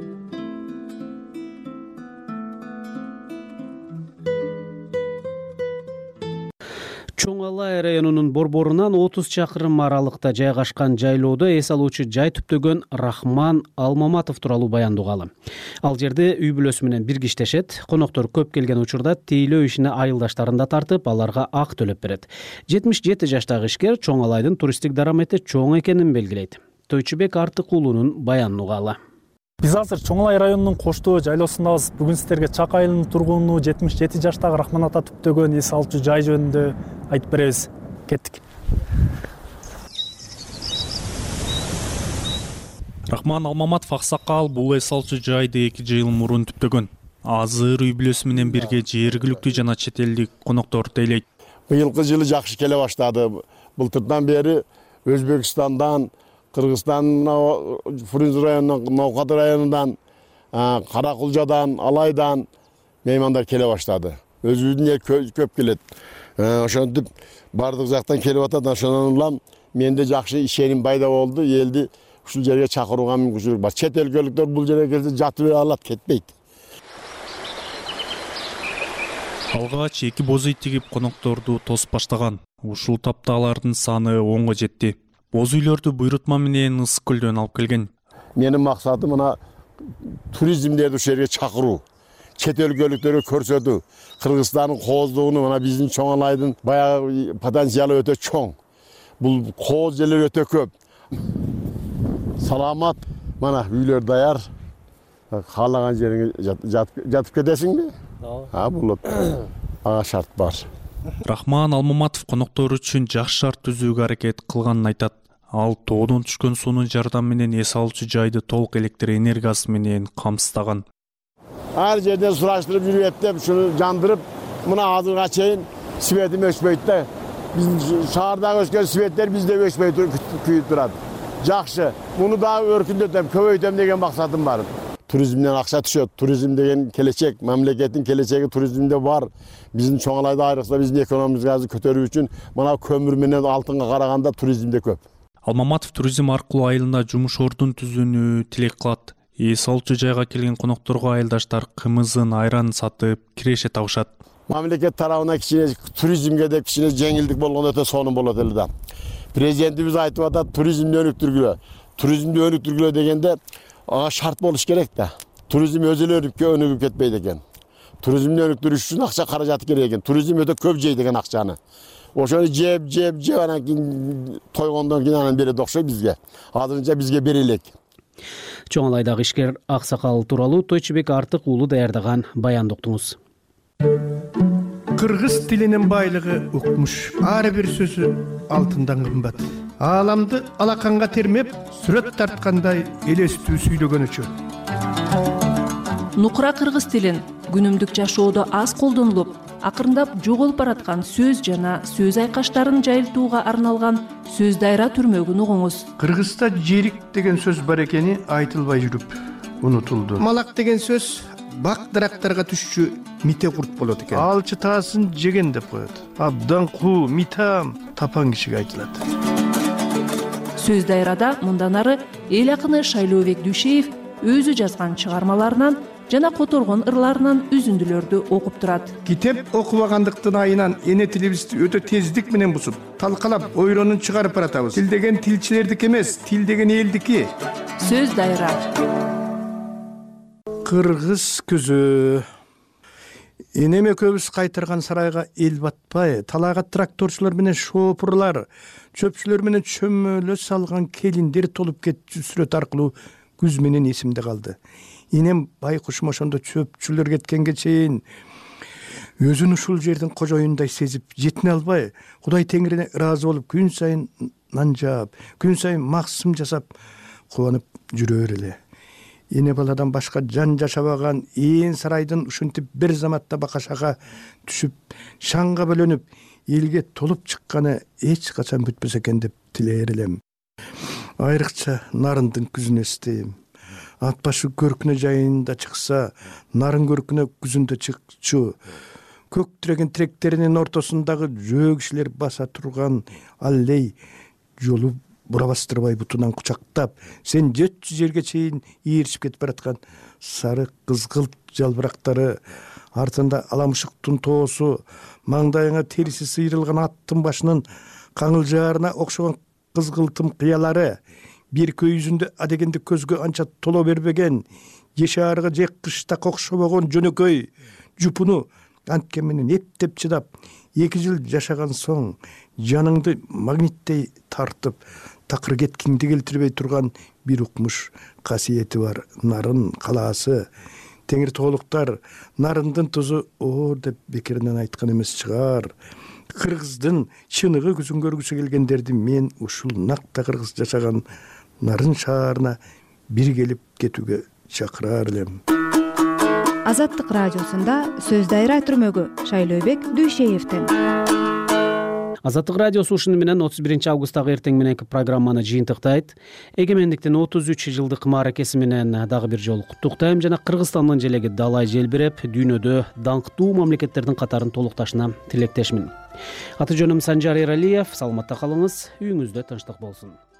Чоңалай районунун борборунан отуз чакырым аралыкта жайгашкан жайлоодо эс алуучу жай түптөгөн Рахман Алмаматов тууралуу баяндоогалы. Ал жерде үй бүлөсү менен бирге иштешет. Коноктор көп келген учурда тейлөө ишине айылдаштарын да тартып, аларга ак төлөп берет. жетимиш жети жаштагы ишкер Чоңалайдын туристтик дарамети чоң экенин белгилейт. Тойчубек Артык уулунун баянын угалы. Биз азыр Чоңалай районунун Коштоо жайлоосундабыз. Бүгүн сиздерге Чак айылынын тургуну жетимиш жети жаштагы Рахман ата түптөгөн эс алуучу жай жөнүндө айтып беребиз. Кеттик. Рахман Алмаматов аксакал бул эс алуучу жайды эки жыл мурун түптөгөн. Азыр үй бүлөсү менен бирге жергиликтүү жана чет элдик коноктор тейлейт. Быйылкы жылы жакшы келе баштады. Былтырдан бери Өзбекстандан, Кыргызстан, Фрунзе районунан, Ноокат районунан, Каракулжадан, Алайдан меймандар келе баштады. Өзүбүздүн эл көп келет. Ошентип бардык жактан келип атат. Ошондон улам менде жакшы ишеним пайда болду. Элди ушул жерге чакырууга мүмкүнчүлүк бар. Чет элдиктер бул жерге келсе жатып алат, кетпейт. Алгач эки боз үй тигип конокторду тосуп баштаган. Ушул тапта алардын саны онго жетти. Боз үйлөрдү буйрутма менен Ысык көлдөн алып келген. Менин максатым мына туризмдерди ушул жерге чакыруу. Чет өлкөлүктөргө көрсөтүү. Кыргызстандын кооздугуну мына биздин Чоңалайдын баягы потенциалы өтө чоң. Бул кооз жерлер өтө көп. Саламат, мына үйлөр даяр. Каалаган жериңе жатып кетесиңби? А, болот. Ага шарт бар. Рахман Алмаматов коноктор үчүн жакшы шарт түзүүгө аракет кылганын айтат. Ал тоодон түшкөн суунун жардамы менен эс алуучу жайды толук электр энергиясы менен камсыздаган. Ар жерден сураштырып жүрүп эптеп, ушуну жандырып, мына азырга чейин светим өчпөйт да. Биздин шаардагы өскөн светтер бизде өчпөй күйүп турат. Жакшы. Муну дагы өркүндөтөм, көбөйтөм деген максатым бар. Туризмден акча түшөт. Туризм деген келечек, мамлекеттин келечеги туризмде бар. Биздин Чоңалайда айрыкса биздин экономикабызды көтөрүү үчүн мына көмүр менен алтынга караганда туризмде көп. Алмаматов туризм аркылуу айылында жумуш ордун түзүүнү тилек кылат. Эс алуучу жайга келген конокторго айылдаштар кымызын, айранын сатып, киреше табышат. Мамлекет тарабына кичине туризмге деп кичине жеңилдик болгондо өтө сонун болот эле да. Президентибиз айтып атат, туризмди өнүктүргүлө. Туризмди өнүктүргүлө дегенде ага шарт болуш керек да. Туризм өзү эле өнүгүп кетпейт экен. Туризмди өнүктүрүш үчүн акча каражаты керек экен. Туризм өтө көп жейт экен акчаны. Ошону жеп, жеп, жеп анан кийин тойгондон кийин анан берет окшойт бизге. Азырынча бизге бере элек. Чоңалайдагы ишкер аксакал тууралуу Тойчубек Артык уулу даярдаган баянды уктуңуз. Кыргыз тилинин байлыгы укмуш. Ар бир сөзү алтындан кымбат. Ааламды алаканга термеп, сүрөт тарткандай элестүү сүйлөгөнүчү. Нукура кыргыз тилин күнүмдүк жашоодо аз колдонулуп, акырындап жоголуп бараткан сөз жана сөз айкаштарын жайылтууга арналган сөз дайра түрмөгүн угуңуз. Кыргызда жерик деген сөз бар экени айтылбай жүрүп унутулду. Малак деген сөз бак дарактарга түшчү мите курт болот экен. Алчы таасын жеген деп коет. Абдан куу, митам тапан кишиге айтылат. Сөз дайрада мындан ары эл акыны Шайлообек Дүйшеев өзү жазган чыгармаларынан жана которгон ырларынан үзүндүлөрдү окуп турат. Китеп окубагандыктын айынан эне тилибизди өтө тездик менен бузуп, талкалап, ойронун чыгарып баратабыз. Тил деген тилчилердики эмес, тил деген элдики. Сөз дайра. Кыргыз көзү. Энеме көбүс кайтарган сарайга эл батпай, талайга тракторчулар менен шопурлар, чөпчүлөр менен чөмөлө салган келиндер толуп кетчү сүрөт аркылуу күз менен эсимде калды. Энем байкушум ошондо чөпчүлөр кеткенге чейин өзүн ушул жердин кожоюндай сезип, жетине албай, Кудай Теңирине ыраазы болуп, күн сайын нан жаап, күн сайын максым жасап, кубанып жүрөр эле. Эне баладан башка жан жашабаган ээн сарайдын ушинтип бир заматта бакашага түшүп, шаңга бөлөнүп, элге толуп чыкканы эч качан бүтпөс экен деп тилээр элем. Айрыкча нарындын күзүн эстейм. Ат башы көркүнө жайында чыкса, нарын көркүнө күзүндө чыкчу. Көк тиреген тиректеринин ортосундагы жөө кишилер баса турган аллей жолу бура бастырбай бутунан кучактап сен жети жүз жерге чейин ээрчип кетип бараткан сары кызгылт жалбырактары, артында аламышыктын тоосу, маңдайыңа териси сыйрылган аттын башынын каңылжаарына окшогон кызгылтым кыялары, бир көйүзүндө адегенде көзгө анча толо бербеген, жешаарыга же кышта кокшобогон жөнөкөй жупуну антке менен эптеп чыдап, эки жыл жашаган соң жаныңды магниттей тартып, такыр кеткиңди келтирбей турган бир укмуш касиети бар нарын калаасы. Теңир тоолуктар нарындын тузу оор деп бекеринен айткан эмес чыгар. Кыргыздын чыныгы күзүн көргүсү келгендерди мен ушул накта кыргыз жашаган нарын шаарына бир келип кетүүгө чакырар элем. Азаттык радиосунда сөз дайра түрмөгү Шайлообек Дүйшеевден. Азаттык радиосу ушуну менен отуз биринчи августтагы эртең мененки программаны жыйынтыктайт. Эгемендиктин отуз үч жылдык мааракеси менен дагы бир жолу куттуктайм жана Кыргызстандын желеги далай желбиреп, дүйнөдө даңктуу мамлекеттердин катарын толукташына тилектешмин. Аты жөнүм Санжар Эралиев. Саламатта калыңыз, үйүңүздө тынчтык болсун.